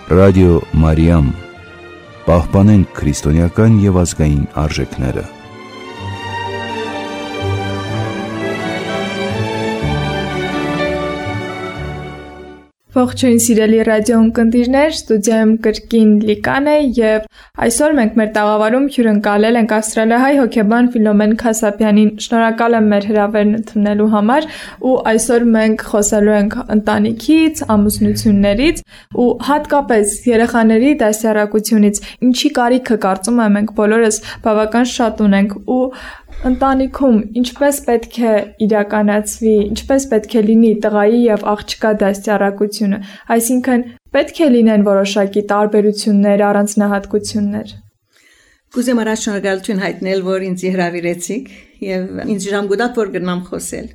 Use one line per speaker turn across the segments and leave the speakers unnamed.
Ռադիո Մարիամ, պահպանենք քրիստոնեական և ազգային արժեքները։
Ողջույն սիրելի ռադիո ունկնդիրներ, ստուդիայում կրկին Լիկան է և այսօր մենք մեր տաղավարում հյուրընկալել ենք ավստրալիահայ հոգեբան Ֆիլոմեն Քասապյանին։ Շնորհակալ եմ մեր հրավերն ընդունելու համար ու այսօր մենք խոսելու ենք ընտանիքից, ամուսնություններից ու հատկապես երեխաների դաստիարակությունից, ինչի կարիքը կարծում եմ մենք բոլորս բավական շատ ունենք ու ընտանիքում ինչպես պետք է իրականացվի, ինչպես պետք է լինի տղայի և աղջկա դաստիարակությունը, այսինքն պետք է լինեն որոշակի տարբերություններ, առանձնահատկություններ։
Կուզեմ առաջ շնորհակալություն հայտնել, որ ինձ հրավիրեցիք եւ ինձ ժամկուտակ որ գնամ խոսել։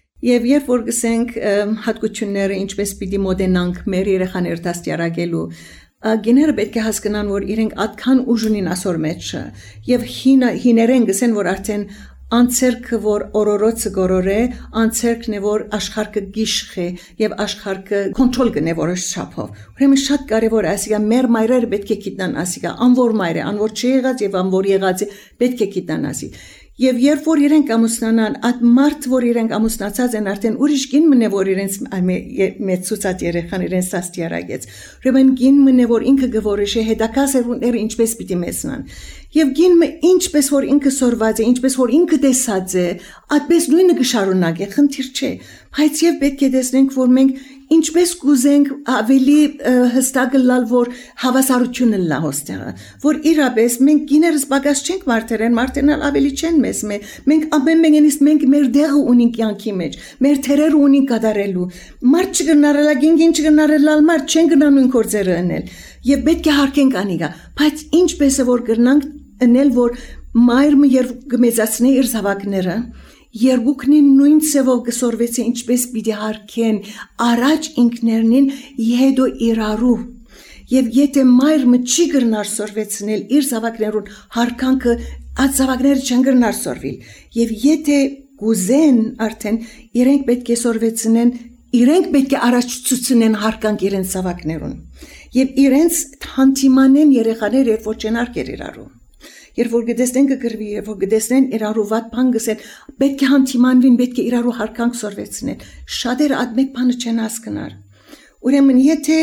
Եվ երբ որ գսենք հատկությունները ինչպես պիտի մոդենանք մեր երեխաներ դաստիարակելու, գիները պետք է հասկանան, որ իրենք այդքան ուժ ունին ասոր մեջը եւ հիներեն գսեն, որ արդեն անցերքը որ օրորոցը գորորե, անցերքն է որ աշխարհը գիշխե եւ աշխարհը կոնտրոլ կնե որոշ չափով։ Ուրեմն շատ կարեւոր է ասիկա մեր մայրերը պետք է գիտնան ասիկա, անոր մայրը, անոր չեղած եւ անոր եղածը պետք է գիտնան ասի։ Եվ երբ որ իրենք ամուսնանան, այդ մարդ որ իրենք ամուսնացած են արդեն ուրիշ գին մնե որ իրենց մեծուցած երեխան իրենց դաստիարակեց։ Ուրեմն գին մնե որ ինքը գորոշե հետակա սերունդները ինչպես պիտի մեծնան։ Եվ գինը ինչպես որ ինքը սորված է, ինչպես որ ինքը տեսած է, այդպես նույնը կշարունակի, խնդիր չէ։ Բայց եւ պետք է տեսնենք, որ մենք ինչպես կուզենք ավելի հստակ լալ, որ հավասարությունը լա հոստեղը, որ իրապես մենք գիներս պակաս չենք մարդերն ավելի չեն մեզ, մենք ամեն մենից մենք մեր դեղը ունենք կյանքի մեջ, մեր թերերը ունենք կատարելու, մարդ չգնարելա, գին չգնարելալ մարդ չեն գնա նույն գործերը անել, եւ պետք է հարկենք անիգա, բայց ինչպես է որ գնանք անել, որ մայրը երբ կմեծացնի իր զավակները Երկուքնին նույն ծևով կսորվեցի ինչպես պիտի հարկեն առաջ ինքներնին հետո իրարու եւ եթե մայրը չի գրնար սորվեցնել իր զավակներուն հարկանքը այդ զավակները չեն գրնար սորվել եւ եթե գուզեն արդեն իրենք պետք է սորվեցնեն իրենք պետք է առաջ ցուցնեն հարկանք իրենց զավակներուն եւ իրենց հանդիմանեն երեխաներ երբ որ չեն արկեր իրարու Երբ որ գտեսնեն կգրվի, երբ որ գտեսնեն իրարու վատ բան գսեն, պետք է հանդիմանվին, պետք է իրարու հարկանք սորվեցնեն։ Շատերը այդ մեկ բանը չեն հասկնար։ Ուրեմն եթե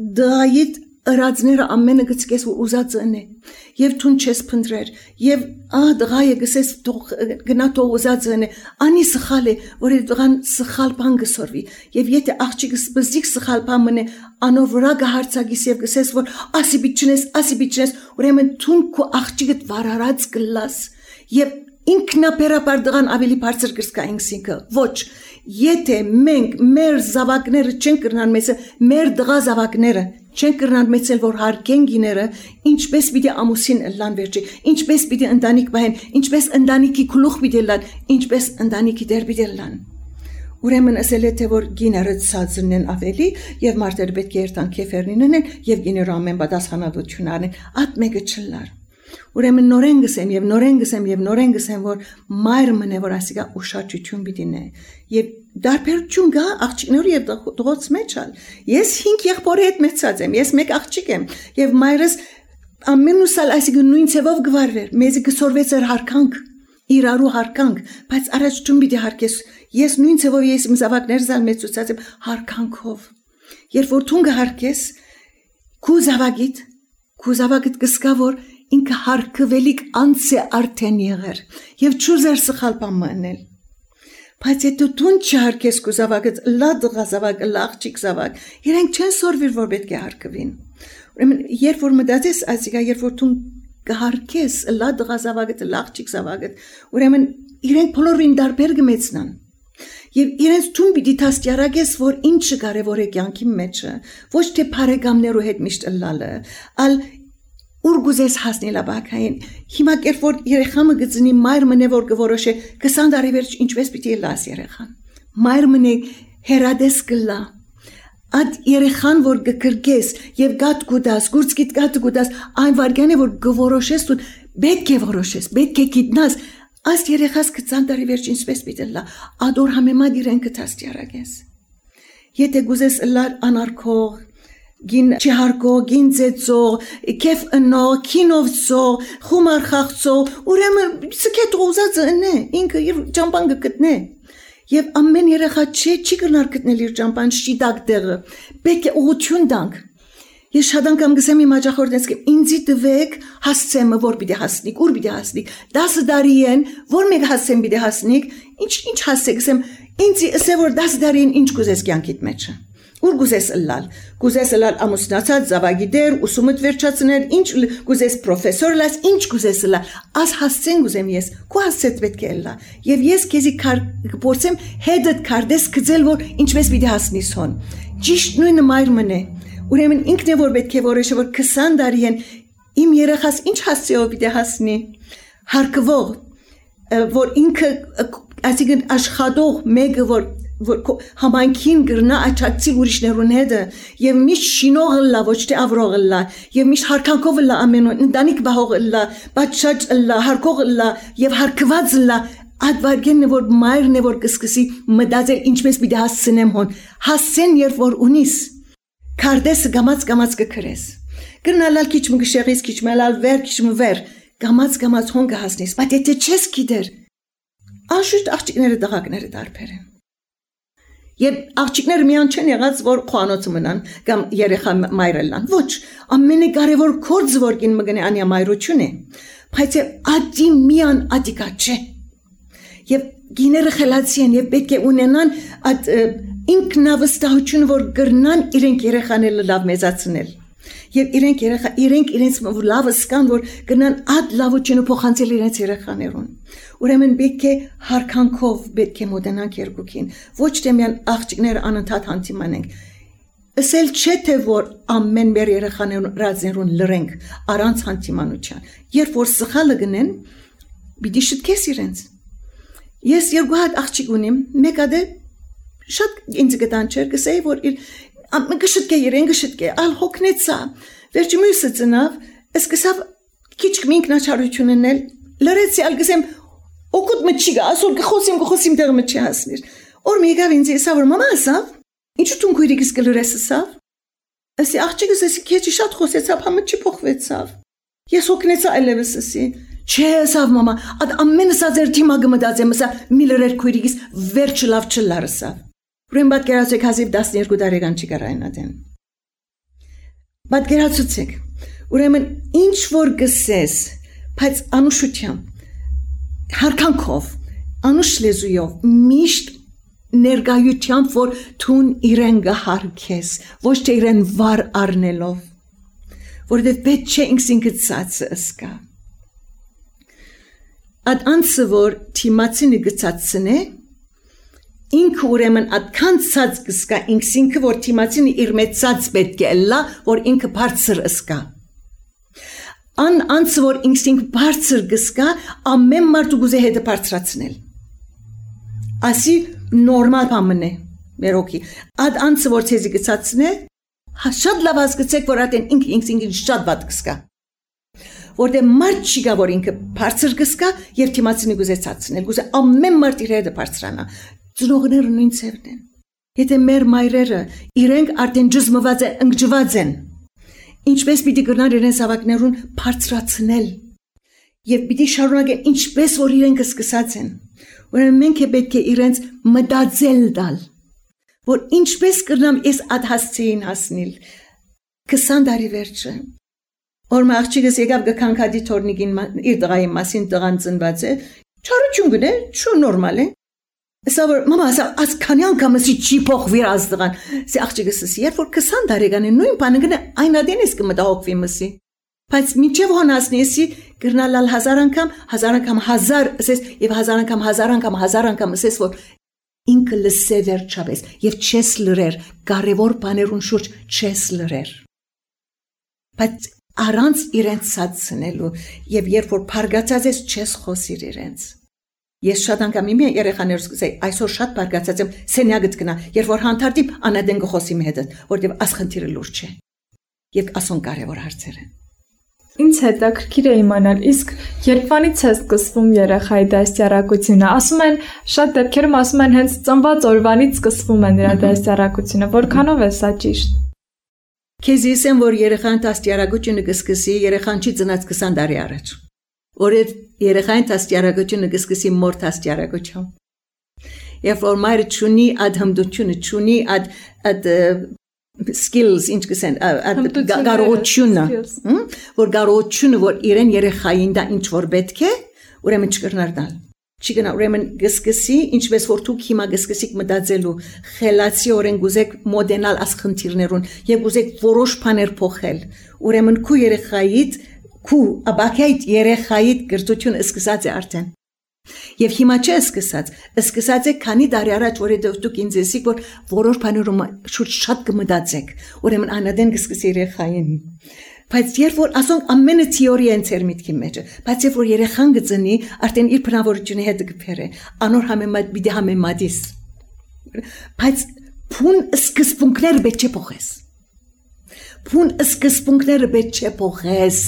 դայիդ ըրածները ամենը գցկես ու ուզածը ընե, եւ թուն չես փնտրեր, եւ դղայը գսես գնա թող ուզածը ընե, անի սխալ է, որ դղան սխալ բան գսորվի, եւ եթե աղջիկը բզիկ սխալ բան մնե, անով վրա գահարցագիս եւ գսես որ ասի բիչնես, ուրեմն թուն քո աղջիկդ վարարած գլաս, եւ ինքնաբերաբար դղան ավելի բարձր կրսկա ինքսինքը, ոչ, եթե մենք մեր զավակները չեն կրնան մեծը, մեր դղա զավակները չեն կրնան մեծել, որ հարկեն գիները, ինչպես պիտի ամուսին լան վերջի, ինչպես պիտի ընտանիք բահեն, ինչպես ընտանիքի քլուխ պիտի լան, ինչպես ընտանիքի դեր պիտի լան։ Ուրեմն ասել է, թե որ գիները ցածրնեն ավելի եւ մարդերը պետք է երթան քեֆերնին ունեն եւ գիները ամեն պատասխանատվություն առնեն, այդ մեկը չլար։ Ուրեմն նորեն գսեմ, որ մայրը մնե որ ասիկա ուշադրություն պիտի նե եւ դարբերություն գա աղջիկների եւ դղոց մեջալ ես 5 եղբորի հետ մեծած եմ ես մեկ աղջիկ եմ եւ մայրս ամենուսալ ասիկա նույն ցևով գվարվեր մեզի կսորվեց էր հարկանք իրարու հարկանք բայց առաջ դու պիտի հարկես ես նույն ցևով ես իմ զավակներ զալ մեծուցած եմ հարկանքով երբ որ դու հարկես քու զավակիդ կսկա որ ինքը հարկվելիք անց է արդեն եղեր եւ չուզեր սխալ բան մնել բայց եթե դու չհարկես քո զավակդ լա դղա զավակ լա աղջիկ զավակ իրենք չեն սորվիր որ պետք է հարկվին ուրեմն երբ որ մտածես ասիկա երբ որ դու կհարկես լա դղա զավակդ լա աղջիկ զավակդ ուրեմն իրենք բոլորին դարբեր կմեծնան եւ իրենց դու պիտի դաստիարակես որ ինչը կարեւոր է կյանքի մեջը ոչ թե բարեկամներու հետ միշտ լալը ալ Ուրգուզես հասնելա բակային, հիմա կերպ որ երեխամը գծնի մայր մնե որ գորոշե 20 տարի վերջ ինչպես պիտի լաս երեխան, մայր մնե հերադես կլա, այդ երեխան որ գկրգես և գատ գուդաս, գուրցկիտ գատ գուդաս, այն վարգան է որ գորոշես ու պետք է որոշես, պետք է գիտնաս, այս երեխաս 20 տարի վերջ ինչպես պիտի լա, ադոր համեմատ իրեն կտաստիարակես, եթե գուզես լար անարքող, գին չհարկո, գին ծեծող, կեֆ ընող, կինովցող, խումար խաղցող, ուրեմն սկետ ուզածը ընե, ինքը իր ճամպան գտնե։ Եվ ամեն երեխա չի կրնար գտնել իր ճամպան շիտակ տեղը, պետք է ուղղություն տանք։ Ես շատ անգամ գսեմ իմ հաճախորդներից ինձի տվեք հասցեմը, որ պիտի հասնիկ, ուր պիտի հասնիկ, 10 տարի են, որ մեկ հասցեմ պիտի հասնիկ, ինչ հասցեք, գսեմ, ինձի ասե, որ 10 տարի են ինչ կուզես կյանքիդ մեջը, ուր կուզես ըլլալ ամուսնացած, զավագիդեր, ուսումդ վերջացնել, ինչ կուզես պրոֆեսոր լաս, ինչ կուզես ըլլալ, աս հասցեն կուզեմ ես, քո հասցետ պետք է ըլլա, եւ ես քեզի կփորձեմ հետդ քարտես գծել, որ ինչպես պիտի հասնիս հոն, ճիշտ նույնը մայր մնե, ուրեմն ինքն է որ պետք է որոշի, որ 20 տարի են իմ երեխաս ինչ հասցեով պիտի հասնի, հարկվող, որ ինքը այսինքն աշխատող մեկը, որ համայնքին գրնա աչակցի ուրիշներուն հետը եւ միշտ շինողը լա, ոչ թե ավրողը լա, եւ միշտ հարկանքով լա ամենուն, ընտանիք բահողը լա, բաճաճ լա, հարկողը լա եւ հարկված լա, այդ վարգենն է որ մայրն է որ կսկսի մտածել ինչպես պիտի հասցնեմ հոն, հասցեն երբ որ ունիս Քարտեսը գամած կքրես։ Գրնալալ քիչ մը գշեղից, քիչ մելալ վեր, քիչ մը վեր, գամած հոն կհասնես, բայց եթե չես գիտեր, անշուշտ աղջիկները տղակները տարբեր են։ Եվ աղջիկները միան չեն եղած, որ խոհանոցը մնան, կամ երեխա մայրը լան, ոչ, ամենակարևոր գործը որ կին մգնի անյա մայրություն է, բայց ադի միան ադիկա չէ։ Եվ գիները խելացի են եւ պետք է ունենան այդ ինքնավստահություն, որ գրնան իրենք երեխաները լավ մեծացնել։ Եվ իրենք իրենց լավը սկան, որ գրնան այդ լավությունը փոխանցել իրենց երեխաներուն։ Ուրեմն պետք է հարկանքով պետք է մոտենանք երկուքին, ոչ թե միան աղջիկները անընդհատ հանդիմանենք։ Ասել չէ թե որ ամեն մեր երեխաներուն լրենք առանց հանդիմանության։ Երբ որ սխալը գնեն, պիտի շտկես իրենց։ Ես երկու հատ աղջիկ ունիմ, մեկը դե շատ ինձ գտան չեր գսեի որ գշտկե իրեն գշտկե ալ հոգնեցա վերջի մյուսը ծնավ սկսավ քիչ ինքնաչարություն ունել լրեցի ալ գսեմ օգուտ մը չի գա ասոր գխոսիմ դեղ մը չի հասնիր օր մի եկավ ինձ ասա որ մամա ասավ ինչու տուն քույրիկս կլրես ասավ ասի աղջիկս ասի քեչի շատ խոսեցավ համը չի փոխվեցավ ես հոգնեցա այլևս ասի չէ ասավ մամա այդ ամենը սազեր թիմա գմդածեմ ասա մի լրեր քույրիկս վերջը լավ չլար ասավ Ուրեմն պատկերացեք հազիվ 12 տարեկան չի կարային ադեն։ Պատկերացուցեք, ուրեմն ինչ որ գսես, բայց անուշությամբ, հարկանքով, անուշ լեզույով, միշտ ներգայությամբ, որ թուն իրեն գահարկես, ոչ թե իրեն վար առնելով, որովհետև պետք չէ ինքսինքդ ցածը ըսկա։ Այդ անձը, որ թիմացինը գծածն է, ինքը ուրեմն այդքան ցած կսկա ինքսինքը որ թիմացինը իր մեծ ցած պետք է լա որ ինքը բարձր ըսկա անց որ ինքսինքը բարձր կսկա ամեն մարդու գուզե հետը բարձրացնել ասի նորմալ բան է մերոքի այդ անց որ ցեզի գծածն է շատ լավ հասկացեք որ այդեն ինքսինքին շատ բադ կսկա որտեղ մարդ չի գա որ ինքը բարձր կսկա եւ թիմացինը գուզե ցածնել գուզե ամեն մարդ իր հետը բարձրանա Ծնողները նույն ցևն են։ Եթե մեր մայրերը իրենք արդեն ջզմված են, ընկճված են, ինչպես պիտի կրնան իրենց ավակներուն բարձրացնել եւ պիտի շարունակեն ինչպես որ իրենք սկսած են։ Ուրեմն մենք պետք է իրենց մտածել տալ, որ ինչպես կրնամ ես այդ հասցեին հասնել 20 տարի վերջը։ Օրմա աղջիկս եկավ գքանքադի թորնիկին իր տղայի մասին տղան ծնված է, չարություն գնե, շո նորմալ է։ Ասա որ մամա ասա ասքանի անգամ ասի չի փոխվի ազդղան սի աղջիկս ասի երբ որ 20 տարեկան է նույն բանը գնա այնադեն ես կմտահոգվի մսի բայց միջև հոնասնի ասի գրնալալ 1000 անգամ 1000 ասես եւ 1000 անգամ ասես որ ինքը լսե վերջապես եւ չես լրեր կարևոր բաներուն շուրջ չես լրեր բայց առանց իրենց ցածնելու եւ երբ որ փարգացած ես չես խոսիր իրենց Ես շատ անգամ իմ երեխաներս կսեի, այսօր շատ բարգացած եմ, սենյակդ գնա, երբ որ հանդարտիմ անադեն գխոսի մեհետդ, որտեվ ասխնդիրը լուրջ չէ։ Եվ ասոն կարևոր հարցեր են։
Ինձ հետաքրքիր է իմանալ, իսկ երբանից է սկսվում երեխայի դաստիարակությունը։ Ասում են, շատ դեպքերում ասում են հենց ծնված օրվանից սկսվում է նրա դաստիարակությունը, որքանով է սա ճիշտ։
քեզ ասեմ որ երեխան տաստիարակությունը կսկսի երեխան չի ծնած 20 տարի առաջ որ երեխան տաստիարակությունը կսկսի մոր տաստիարակություն Երբ որ մայրը չունի այդ հմտությունը, չունի այդ skills, ինչ կսեն, այդ կարողությունը, որ կարողությունը, որ իրեն երեխային դա ինչ որ պետք է, ուրեմն չկրնար դալ։ Չկնա, ուրեմն գսկսի, ինչպես որ դուք հիմա գսկսիք մտածելու, խելացիորեն գուզեք մոդենալ աս խնդիրներուն, եւ գուզեք որոշ բաներ փոխել։ Ուրեմն քու երեխայիդ, քու աբակայիդ երեխայիդ գրթությունը սկսած է արդեն։ Եվ հիմա չէ սկսած է քանի տարի առաջ որ դուք ինձ ասիք որ որոշ բաներում շատ կմտածեք ուրեմն անադեն կսկսի երեխային բայց երբ որ ասոնք ամենը թեորիա են ծեր միտքի մեջ բայց երբ որ երեխան գծնի արդեն իր բնավորությունը հետ կփերը անոր համեմատ բիդի համեմատիս բայց փուն սկզբունքները պետք է փոխես փուն սկզբունքները պետք է փոխես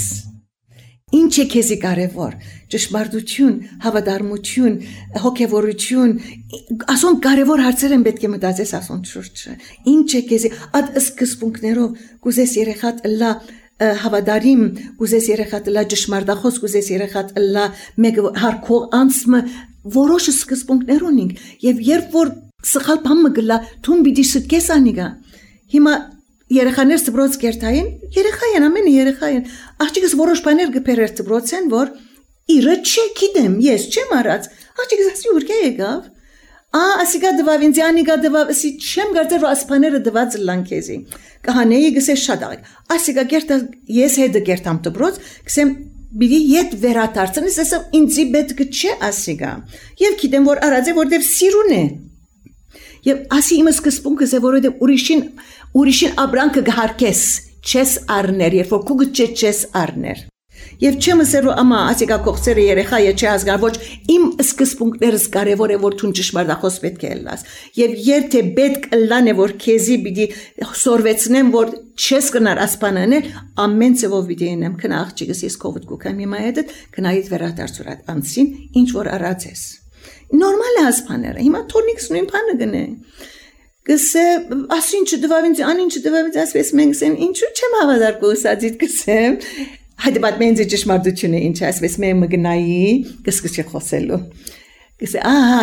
Ինչ է քեզի կարևոր ճշմարտություն, հավատարմություն, հոգևորություն, ասոն կարևոր հարցեր են պետք է մտածես ասոն շուրջը։ Ինչ է քեզի այդ սկզբունքներով կուզես երեխատ լա հավատարիմ, կուզես երեխատ լա ճշմարտախոս, կուզես երեխատ լա մեկ հարկող անցմը որոշ սկզբունքներ ունենք եւ երբ որ սխալ բան մգլա թուն պիտի ստկես անիգա։ Հիմա Երեխաներ ծբրոց կերտային, երեխային, ամենը երեխային, աղջիկս որոշ բաներ գպերեր ծբրոցեն, որ իրը չէ գիտեմ, ես չեմ արած, աղջիկս ասի ուրգե եկավ, ասիգա դվավ, ինձ անիգա դվավ, ասի չեմ գարտեր, որ ասպաները դված լան քեզի, կհանեի գսես շատ աղիկ, ասիգա գերտա, ես հետը գերտամ ծբրոց, կսեմ բիդի ետ վերատարցնես, ասավ ինձի պետք չէ ասիգա, և գիտեմ, որ արած է, որտև սիրուն է, և ասի իմը սկզբունքս է, որովհետև ուրիշին ապրանքը գհարկես, չես առներ, երբ որ քուգը չես առներ։ Եվ չեմ ասել որ ամա ասիկա կողցերը երեխա է չի ազգար, ոչ իմ սկզբունքներս կարևոր է որ թուն ճշմարտախոս պետք է լաս։ Եվ եթե պետք լան է որ քեզի պիտի սորվեցնեմ որ չես կնար ասպանանել, ամեն ծովով պիտի ենեմ քնա աղջիկս ես կովդ կուքամ հիմա հետդ քնայից վերադարձուրատ անցին ինչ որ արած ես։ Նորմալ է ասպաները, հիմա թորնիկս նույն բանը գնե։ Գսե ասին չդվավ ինձ, անին չդվավ ինձ, ասպես մենք ասեմ, ինչու չեմ հավատար կուսածիդ գսեմ, հայդե բատ մենձի ճշմարտությունը ինչ ասպես մենք մգնայի, գսկսի խոսելու։ Գսե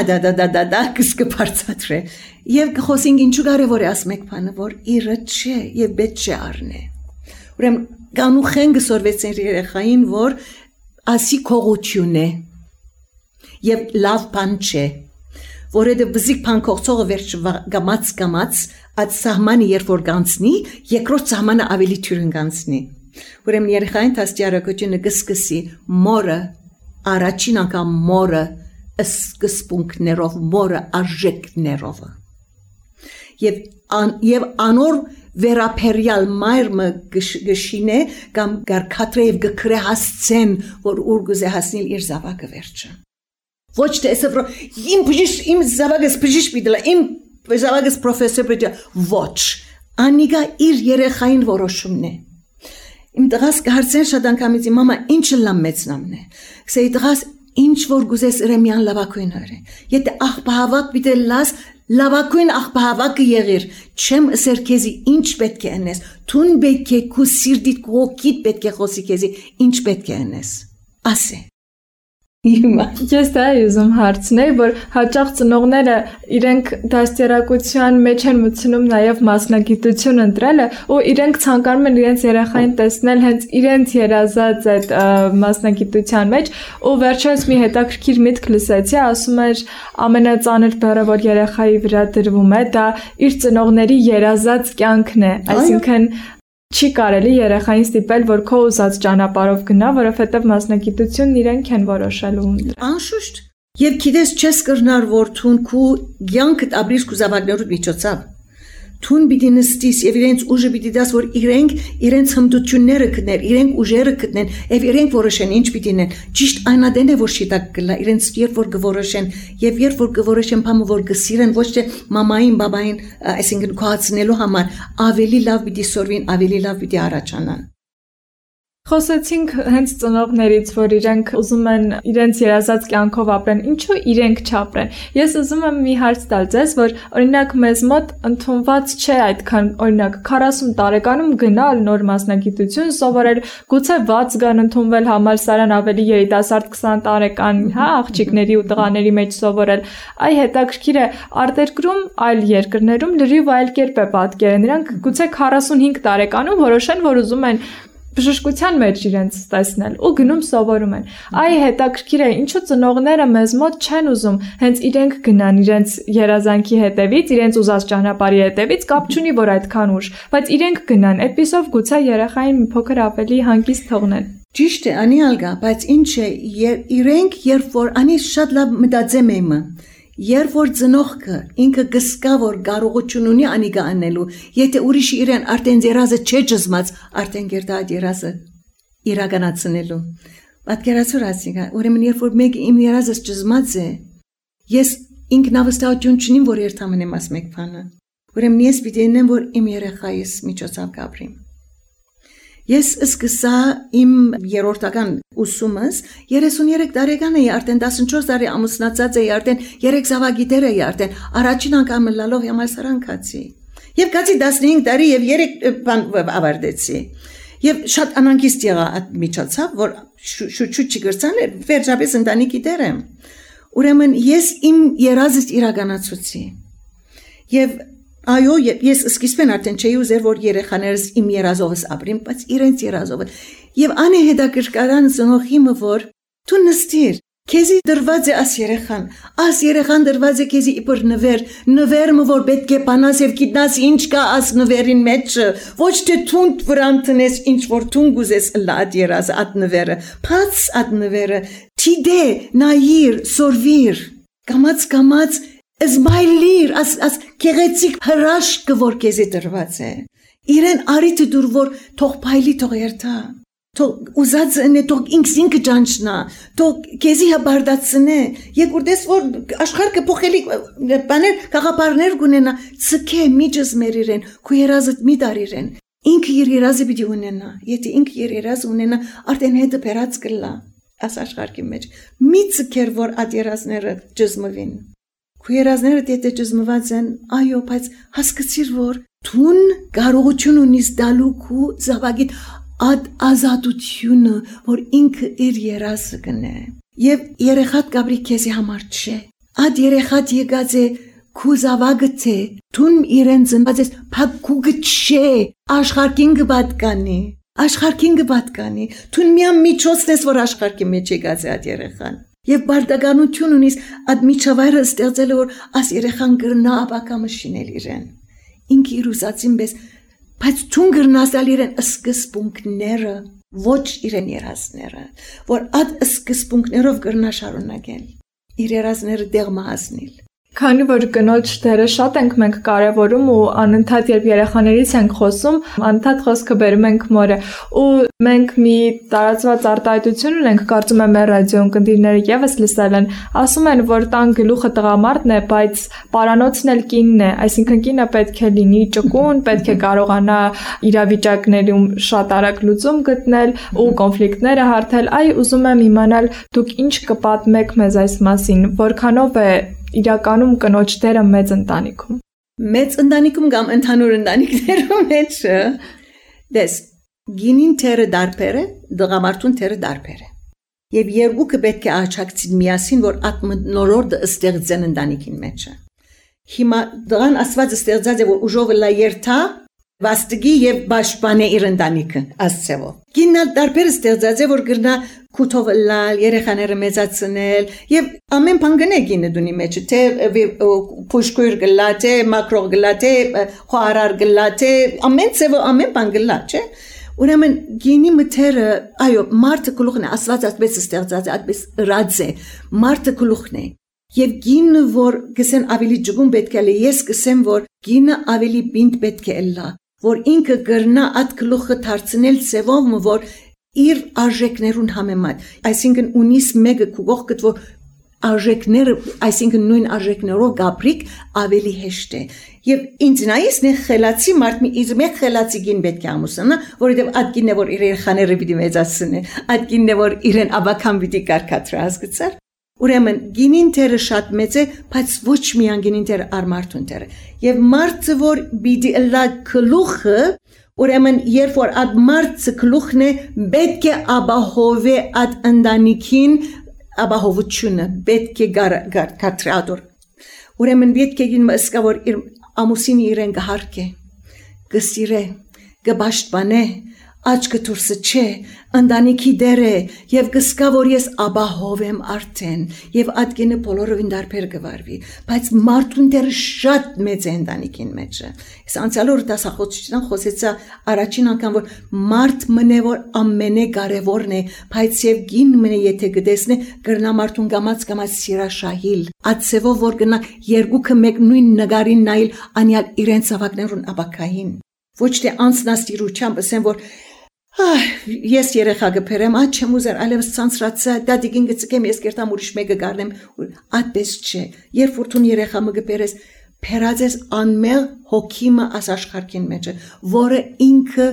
դա գսկը բարձրացրե։ Եվ գխոսինք ինչու կարևոր է ասում եք բանը, որ իրը չէ եւ պետք չէ առնե։ Ուրեմն կանուխեն գսորվեցին երեխային, որ ասի քողություն է եւ լավ բան չէ որովհետեւ բզիկ բան կողցողը վերջ գամած այդ սահմանը երբ որ գանցնի երկրորդ սահմանը ավելի թյուրն գանցնի ուրեմն երեխային տաստիարակությունը կսկսի մորը առաջին անգամ մորը սկզբունքներով մորը արժեքներով եւ անոր վերապերյալ մայրը գշինե կամ գարկատրեև գքրե հասցեն որ ուրգուզե հասնել իր զավակը վերջը Ոչ թե ասա իմ զավակս բժիշկ պիտի իմ զավակս պրոֆեսոր պիտի ոչ անիգա իր երեխային որոշումն է իմ տղաս կհարցեն շատ անգամից մամա ինչը լամ մեծնամն է ասեի տղաս ինչ որ գուզես ուրեմյան լավակույն հորե եթե աղբահավակ պիտի լաս լավակույն աղբահավակը եղիր չեմ ասեր քեզի ինչ պետք է անես թուն պետք է քու սիրտիդ կողքիդ պետք է խոսի քեզի ինչ պետք է անես ասե
Ես դա ուզում հարցնել, որ հաճախ ծնողները իրենք դաստիարակության մեջ են մտցնում նաև մասնագիտություն ընտրելը ու իրենք ցանկանում են իրենց երեխային տեսնել հենց իրենց երազած այդ մասնագիտության մեջ ու վերջերս մի հետաքրքիր միտք լսեցի, ասում էր ամենածանր բառը, որ երեխայի վրա դրվում է, դա իր ծնողների երազած կյանքն է, այսինքն Չի կարելի երեխային ստիպել, որ քո ուզած ճանապարհով գնա, որովհետև մասնագիտությունն իրենք են որոշելու ընտրել։
Անշուշտ, եւ գիտես չես կրնար որ թուն քու կյանքդ ապրիր քու զավակներուդ միջոցով։ Թուն պիտի նստիս եւ իրենց ուժը պիտի դաս որ իրենց հմտությունները գտներ, իրենք ուժերը գտնեն եւ իրենք որոշեն ինչ պիտի նեն։ Ճիշտ այնադեն է որ շիտակ գլա, իրենց երբ որ գորոշեն եւ երբ որ գորոշեն բամը որ գսիրեն ոչ թե մամային, բաբային, այսինքն քոացնելու համար ավելի լավ պիտի սորվին, ավելի լավ պիտի առաջանան։
Խոսեցինք հենց ծնողներից, որ իրենք ուզում են իրենց երազած կյանքով ապրեն, ինչու իրենք չապրեն։ Ես ուզում եմ մի հարց տալ ձեզ, որ օրինակ մեզ մոտ ընդունված չէ այդքան, օրինակ 40 տարեկանում գնալ նոր մասնագիտություն սովորել, գուցե 60 ընդունվել համալսարան ավելի երիտասարդ 20 տարեկան, հա, աղջիկների ու տղաների մեջ սովորել։ Այ հետաքրքիր է, արտերկրում, այլ երկրներում լրիվ այլ կերպ է պատկերը։ Նրանք գուցե 45 տարեկանում որոշեն, որ ուզում են բժշկության մեջ իրենց տեսնել ու գնում սովորում են։ Այ հետաքրքիր է, ինչու ծնողները մեզ մոտ չեն ուզում հենց իրենք գնան իրենց երազանքի հետևից, իրենց ուզած ճանապարհի հետևից, կապ չունի որ այդքան ուշ, բայց իրենք գնան, այդպիսով գուցե երեխային մի փոքր ավելի հանգիստ թողնեն։
Ճիշտ է, անի ալգա, բայց ինչ է, իրենք երբ որ անի շատ լավ մտածեմ եմ, երբ որ ծնողքը ինքը գսկա որ կարողություն ունի անիգա անելու, եթե ուրիշը իրեն արդեն երազը չէ ճզմած, արդեն գերտա այդ երազը իրականացնելու։ Պատկերացրու ասիկա, ուրեմն երբ որ մեկ իմ երազս ճզմած է, ես ինքնավստահություն չունիմ, որ երթամն եմ աս մեկ բանը։ Ուրեմն ես պիտի ենեմ, որ իմ երեխայիս միջոցով կապրիմ։ Ես սկսա իմ երրորդական ուսումս 33 տարեկան էի, արդեն 14 տարի ամուսնացած էի, արդեն 3 զավակներ էի, արդեն առաջին անգամ լալով համալսարան կացի։ Եվ կացի 15 տարի եւ 3 բան ավարտեցի։ Եվ շատ անհանգիստ եղա այդ միջոցով, որ շուտ չգրցան, վերջապես ընտանիքի դեր եմ։ Ուրեմն ես իմ երազս իրականացուցի։ Եվ այո, ես սկիզբեն արդեն չէի ուզեր, որ երեխաներս իմ երազովս ապրին, բայց իրենց երազովը։ Եվ անի հետաքրքրական ծնողիմը, որ դու նստիր, քեզի դրված է աս երեխան դրված է քեզի իբր նվերը, որ պետք է բանաս եւ գիտնաս ինչ կա աս նվերին մեջ, ոչ թե թունդ վրան տնես ինչ որ թունդ գուզես լադ երազ այդ նվերը, փած այդ նվերը, թիդե, նայիր, սորվիր, կամած Զմայլիր, աս կեղեցիկ հրաշքը, որ կեզի դրված է, իրեն արիթը դուր, որ թող պայլի թող երթա, թող ուզած ընե, թող ինքը ճանչնա, թող կեզի հաբարդացնե, երկուրդես, որ աշխարհը փոխելի բաներ, կաղապարներ գունենա, ծկե միջս մեր իրեն, քու երազդ մի դար իրեն, ինքը իր երազը պիտի ունենա, եթե ինքը իր երազը ունենա, արդեն հետը պերած կլա, աս աշխարհի մեջ, մի ծկեր, որ այդ երազները ճզմվին։ Քու երազները դետե ճզմված են, այո, բայց հասկացիր, որ թուն կարողություն ունիս դալու քու զավակիդ այդ ազատությունը, որ ինքը իր երազը կնե։ Եվ երեխատ կաբրի քեզի համար չէ։ Այդ երեխատ եկած է քու զավակը թե, թուն իրեն ծնված ես փակուգը չէ, աշխարհքին կպատկանի, թուն միամ միջոցն ես, որ աշխարհի մեջ եկած է այդ երեխան։ Եվ բարդականություն ունիս այդ միջավայրը ստեղծել որ աս երեխան գրնա ապակա մշինել իրեն։ Ինք իր ուզածին պես, բայց թուն գրնասալ իրեն սկզբունքները, ոչ իրեն երազները, որ այդ սկզբունքներով գրնա շարունակել, իր երազները դեղմա հասնել։
Քանի որ կնոջ դերը շատ ենք մենք կարևորում ու անընդհատ երբ երեխաներից ենք խոսում, անընդհատ խոսքը բերում ենք մորը ու մենք մի տարածված արտահայտություն ունենք, կարծում եմ մեր ռադիոյն կնդիրները եւս լսել են, ասում են, որ տան գլուխը տղամարդն է, բայց պարանոցն էլ կինն է, այսինքն կինը պետք է լինի ճկուն, պետք է կարողանա իրավիճակներում շատ արագ լուծում գտնել ու կոնֆլիկտները հարթել։ Այ ուզում եմ իմանալ, դուք ինչ կպատմեք մեզ այս մասին, որքանով է իրականում կնոջ դերը մեծ ընտանիքում։
Մեծ ընտանիքում կամ ընդհանուր ընտանիքներում մեջ դες գինին թերը դարբեր է, դղամարդուն թերը դարբեր է։ Եվ երկուքը պետք է աչակցին միասին, որ նորորդը ստեղծեն ընտանիքին մեջ։ Հիմա դղան ասված ստեղծած է, որ ուժովը լա երթա, վաստգի եւ պաշտպանե իր ընտանիքը ասծեվով։ Գինն դարբեր ստեղծած է, որ գրնա քութով լալ, երեխաները մեծացնել եւ ամեն բան գնե գինը դունի մեջ, թե փուշկույր գլա, թե մակրող գլա, թե խոարար գլա, թե ամեն ծեվը ամեն բան գլա, չէ։ Ուրեմն գինի մթերը, այո, մարդը գլուխն է, ասված այդպես ստեղծած է, այդպես ռած է, մարդը գլուխն է։ Եվ գինը, որ գսեն ավելի ջգուն պետք է լի, ես գսեմ, որ գինը ավելի բինտ պետք է լա, որ ինքը գրնա այդ գլուխը դարձնել ծևով, որ իր արժեքներուն համեմատ, այսինքն ունիս մեկը կողքդ, որ արժեքները, այսինքն նույն արժեքներով գաբրիկ ավելի հեշտ է։ Եվ ինձ նայես նե խելացի մարդ մեկ խելացի գին պետք է ամուսնա, որովհետև այդ գինն է որ իր երեխաները պիտի մեծացնի, այդ գինն է որ իրեն աբական պիտի կարգադրի, հասկացար։ Ուրեմն գինին թերը շատ մեծ է, բայց ոչ միայն գինին թերը արմարտուն թերը։ Եվ մարդը որ պիտի լա գլուխը, ուրեմն երբ որ այդ մարդը գլուխն է, պետք է ապահովի այդ ընտանիքին ապահովությունը, պետք է գարտրադոր։ Ուրեմն պետք է գին մսկա որ իր ամուսինը իրեն գահարկե, գսիրե, գբաշտպանե, աչքը դուրսը չէ, ընտանիքի դեր է եւ գսկա որ ես ապահով եմ արդեն եւ այդ գինը բոլորովին դարբեր գվարվի, բայց մարդուն դերը շատ մեծ է ընտանիքին մեջ։ Ես անցյալ օրը դասախոսության խոսեցա առաջին անգամ որ մարդ մնե որ ամենակարևորն է, բայց եւ գին մնե եթե գտեսնե գրնա մարդուն գամած սիրաշահիլ, ածևով որ գնա երկուքը մեկ նույն նկարին նայել անյալ իրենց ավակներուն ապակային։ Ոչ թե անձնասիրությամբ ասեմ որ ես երեխա գբերեմ, այդ չեմ ուզեր, այլևս ցանցրացա, դադիկին գծկեմ, ես կերտամ ուրիշ մեկը գարնեմ, այդպես չէ։ Երբ որ դու երեխա մը գբերես, փերածես անմեղ հոգիմը աշխարհքին մեջ, որը ինքը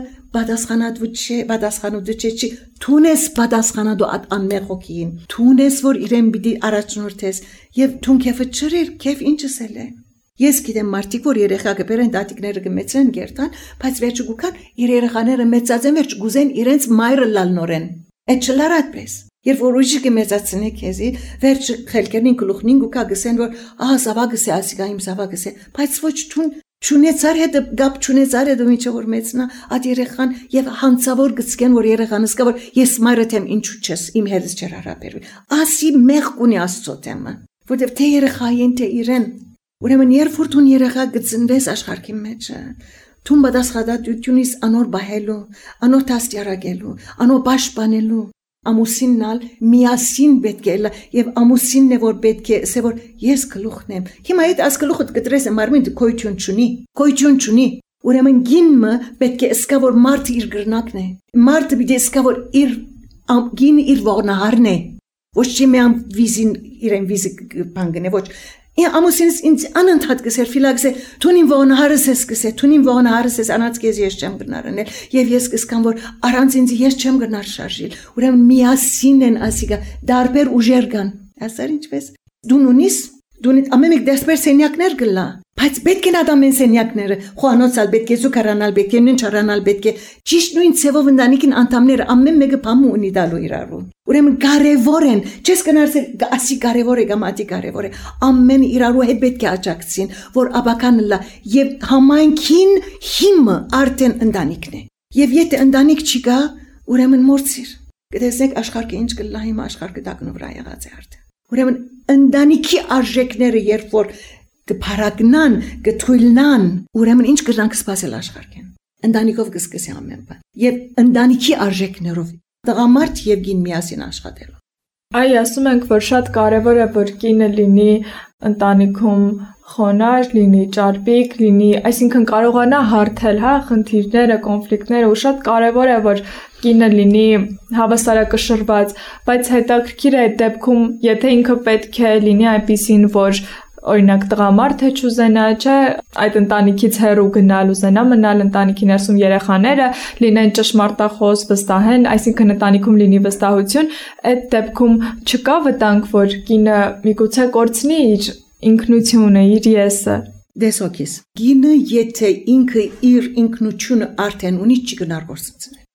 պատասխանատու չէ, թունես պատասխանատու այդ անմեղ հոգին, թունես որ իրեն պիտի առաջնորդես, եւ թուն քեֆը ճրիր, քեֆ ինչս է։ Ես գիտեմ մարդիկ որ երեխա գբերեն դատիկները գմեցեն գերտան, բայց վերջը գուքան իր երեխաները մեծացեն վերջ գուզեն իրենց մայրը լալնորեն։ Այդ չլար այդպես։ Երբ որ ուժի կմեծացնի քեզի, վերջը խելքերին գլուխնին գուքա գսեն որ ահա զավակս է, ասիկա իմ զավակս է, բայց ոչ թուն չունեցար հետ գապ չունեցար հետ ինչ որ մեծնա այդ երեխան եւ հանցավոր գցկեն որ երեխան սկա որ ես մայրդ եմ ինչու չես իմ հետս չեր հարաբերվի։ Ասի մեղ կունի աստծո թեմը, որտեվ թե երեխային թե իրեն Ուրեմն երբ որ դու երեխա գծնվես աշխարհի մեջ, դու պատասխանատվությունից անոր բահելու, անոր տաստիարակելու, անոր պաշտպանելու, ամուսիննալ միասին պետք է եւ ամուսինն է որ պետք է ասե որ ես գլուխն եմ։ Հիմա այդ աս գլուխդ գտրես մարմին գոյություն չունի։ Ուրեմն գինը պետք է սկա որ մարդը իր գրնակն է։ Մարդը պետք է սկա որ իր գինը իր ողնահարն է։ Ոչ թե միամ վիզին իրեն վիզը բանգնե ոչ Ամուսինս ինձ անընդհատ գսեր ֆիլակսե թունին ողնահարս ես գսե թունին ողնահարս ես անած քեզ ես չեմ գնարնել եւ ես կսկամ որ առանց ինձ ես չեմ գնար շարժիլ ուրեմն միասին են ասիկա դարբեր ուժեր կան ասար ինչպես դու նունիս դու ամենիկ դեսպեր սենյակներ գլա բայց պետք է նադամեն սենյակները խոանոցալ պետք է զուկարանալ պետք է ննչարանալ պետք է ճիշտ նույն ցևով ընտանիքին անդամները ամեն մեկը բամու ունի դալու իրարու ուրեմն կարևոր են չես կնարսել ասի կարևոր է կամ ատի կարևոր է ամեն իրարու հետ պետք է աջակցին որ աբականը լա եւ համայնքին հիմը արդեն ընտանիքն է եւ եթե ընտանիք չի գա ուրեմն մորցիր կտեսնեք աշխարհը ինչ կլա հիմա աշխարհը դակնու վրա եղած է արդեն ուրեմն ընտանիքի արժեքները երբ որ կփարագնան, կթույլնան, ուրեմն ինչ կրնանք սպասել աշխարհին։ Ընտանիքով կսկսի ամեն բան։ Եվ ընտանիքի արժեքներով տղամարդ եւ գին միասին աշխատելով։
Այ ասում ենք, որ շատ կարևոր է, որ կինը լինի ընտանիքում խոնարհ, լինի ճարպիկ, լինի, այսինքն կարողանա հարթել, խնդիրները, կոնֆլիկտները, ու շատ կարևոր է, որ կինը լինի հավասարակշռված, բայց հետաքրքիր է այդ դեպքում, եթե ինքը պետք է լինի այնպիսին, որ օրինակ տղամարդը չուզենա, չէ, այդ ընտանիքից հեռու գնալ, ուզենա մնալ ընտանիքի ներսում երեխաները լինեն ճշմարտախոս, վստահեն, այսինքն ընտանիքում լինի վստահություն, այդ դեպքում չկա վտանգ, որ կինը միգուցե կորցնի իր ինքնությունը, իր եսը։
Դեսոքիս, կինը եթե ինքը իր ինքնությունը արդեն ունի չի գնար գործընծնել։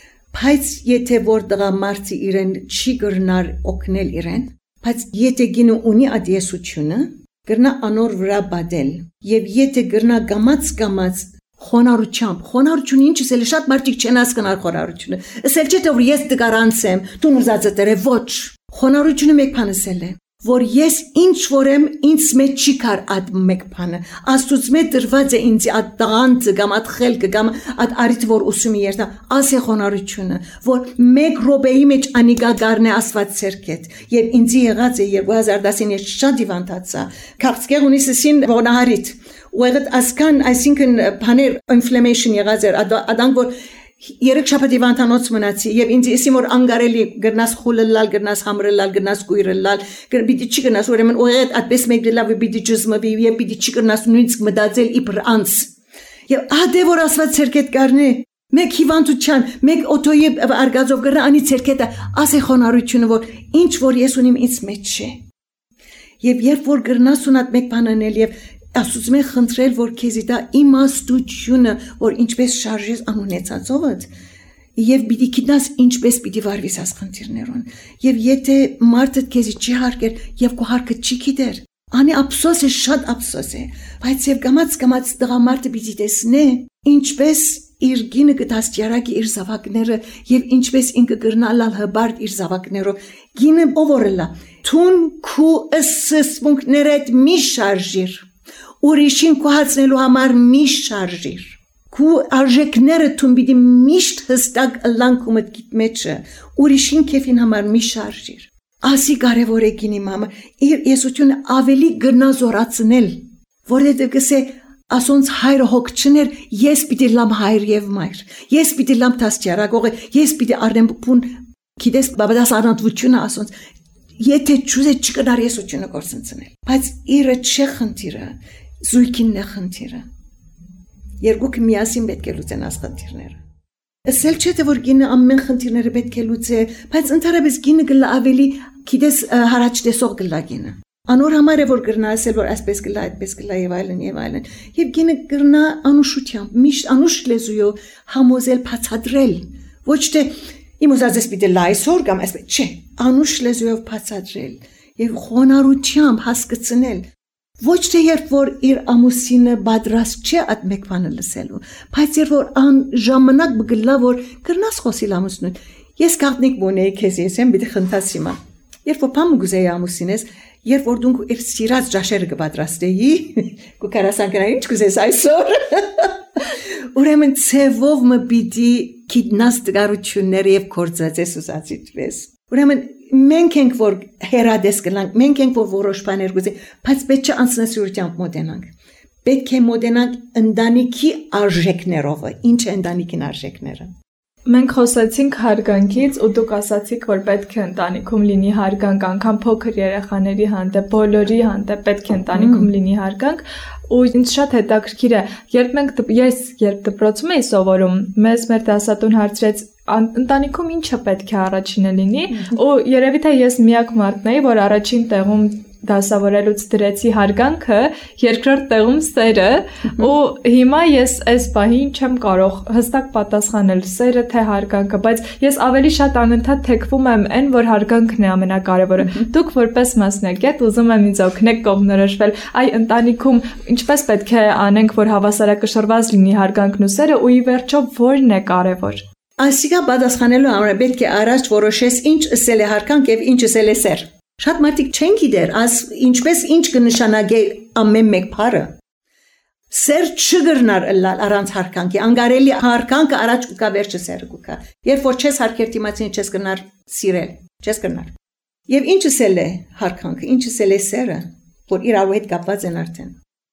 Բայց եթե որ տղամարդը իրեն չի գնար օգնել իրեն, բայց եթե կինը ունի այդ եսությունը գրնա անոր վրա բադել եւ եթե գրնա գամած խոնարհություն ինչս էլ շատ մարդիկ չեն հասկանալ խոնարհությունը ասել չէ որ ես դգարանցեմ դու ուզածը դերը ոչ խոնարհությունը մեկ բան ասել է որ ես ինչ որ եմ ինձ մեջ չի կար այդ մեկ բանը աստուծո մեջ դրված է ինձ այդ տաղանցը կամ այդ խելքը կամ այդ արիթ որ ուսումի երթա ասե խոնարհությունը որ մեկ րոպեի մեջ անիկա գարնե աստված ցերքետ եւ ինձ եղած է 2010-ին ես շատ դիվանտացա քաղցկեղ ունիսին ողնահարիտ ու այդ ասկան այսինքն բաներ inflammation եղած էր ադանք որ երեք շաբաթի վանտանոց մնացի եւ ինձ եսի որ անգարելի գրնաս խուլլալ գրնաս համրելալ գրնաս գույրելալ պիտի չի գրնաս ուրեմն օդ այդպես մեկ լավ պիտի ճզմվի եւ պիտի չի գրնաս նույնիսկ մտածել իբր անց եւ ադե որ ասված ցերկետ կարնի մեկ հիվանդության մեկ օտոյի արգազով գրնա անի ցերկետը ասե խոնարհությունը որ ինչ որ ես ունիմ ինձ մեջ չէ եւ երբ որ գրնաս ունատ մեկ բան անել եւ ասում եմ խնդրել որ քեզի դա իմաստությունը որ ինչպես շարժես անունեցածովդ եւ պիտի գիտես ինչպես պիտի վարվես աս խնդիրներուն եւ եթե մարդը քեզի չի հարկեր եւ քո հարկը չի գիտեր անի ափսոս է շատ ափսոս է բայց եւ կամած դղամարդը պիտի տեսնե ինչպես իր գինը գտաստիարակի իր զավակները եւ ինչպես ինքը գրնալալ հբարդ իր զավակներով գինը ովորելա թուն քու սսմունքներդ մի շարժիր ուրիշին կոհացնելու համար մի շարժիր քու արժեքները թուն պիտի միշտ հստակ լանկումդ գիտմեջը ուրիշին քեֆին համար մի շարժիր ասի կարևոր է գինի մամա իր եսությունը ավելի գրնազորացնել որովհետեւ գսե ասոնց հայրը հոգ չներ ես պիտի լամ հայր եւ մայր ես պիտի լամ տաստիարակողը ես պիտի առնեմ փուն գիտես բաբադաս առնատվությունը ասոնց եթե ճուզե չկնար եսությունը կորսնցնել բայց իրը չէ խնդիրը զույգինն է խնդիրը երկուք միասին պետք է լուծեն աս խնդիրները ասել չէ թե որ գինը ամեն խնդիրները պետք է լուծե բայց ընդհանրապես գինը գլա ավելի գիտես հարաճ տեսող գլա գինը անոր համար է որ գրնա ասել որ այսպես գլա այդպես գլա եւ այլն եւ գինը գրնա անուշությամբ միշտ անուշ լեզուով համոզել բացատրել ոչ թե իմ ուզածես պիտի լայսոր կամ այսպես չէ անուշ լեզուով բացատրել եւ խոնարհությամբ հասկացնել ոչ թե երբ որ իր ամուսինը պատրաստ չէ այդ մեկ բանը լսելու բայց երբ որ ան ժամանակ բգլա որ գրնաս խոսիլ ամուսնուն ես կաղտնիկ մոնեի քեզ ես եմ պիտի խնդաս հիմա երբ որ փամ գուզեի ամուսինես երբ որ դու իր սիրած ջաշերը կպատրաստեի կու կարասան կնա ինչ կուզես այսօր ուրեմն ցևով մը պիտի գիտնաս դգարությունները եւ կործածես ուսացիպես ուրեմն մենք ենք որ հերադես կլանք մենք ենք որ որոշ բաներ գուզենք բայց պետք չէ անձնասիրությամբ մոտենանք պետք է մոտենանք ընտանիքի արժեքներով ինչ է ընտանիքին արժեքները
Մենք խոսեցինք հարգանքից ու դուք ասացիք, որ պետք է ընտանիքում լինի հարգանք, անգամ փոքր երեխաների հանդեպ, բոլորի հանդեպ պետք է ընտանիքում լինի հարգանք, ու ինձ շատ հետաքրքիր է, ես երբ դպրոցում էի սովորում, մեզ մեր դասատուն հարցրեց ընտանիքում ինչը պետք է առաջինը լինի, ու երևի թե ես միակ մարդն էի, որ առաջին տեղում դասավորելուց դրեցի հարգանքը, երկրորդ տեղում սերը, ու հիմա ես այս պահին չեմ կարող հստակ պատասխանել սերը թե հարգանքը, բայց ես ավելի շատ անընդհատ թեքվում եմ այն, որ հարգանքն է ամենակարևորը։ Դուք որպես մասնագետ ուզում եմ ինձ օգնեք կողմնորոշվել, այ ընտանիքում ինչպես պետք է անենք, որ հավասարակշռված լինի հարգանքն ու սերը, ու ի վերջո որն է կարևոր։
Այսինքն պատասխանելու համար պետք է առաջ որոշես ինչ ասել է հարգանք եւ ինչ ասել է սեր։ Շատ մարդիկ չեն գիտեր, ինչպես ինչ կնշանակե ամեն մեկ բառը։ Սեր չգրնար ըլլալ առանց հարգանքի, անգարելի հարգանքը առաջ կգա վերջը սերը կգա։ Երբ որ չես հարգեր դիմացին չես կնար սիրել, չես կնար։ Եվ ինչ ասել է հարգանքը, ինչ ասել է սերը, որ իրար հետ կապված են արդեն։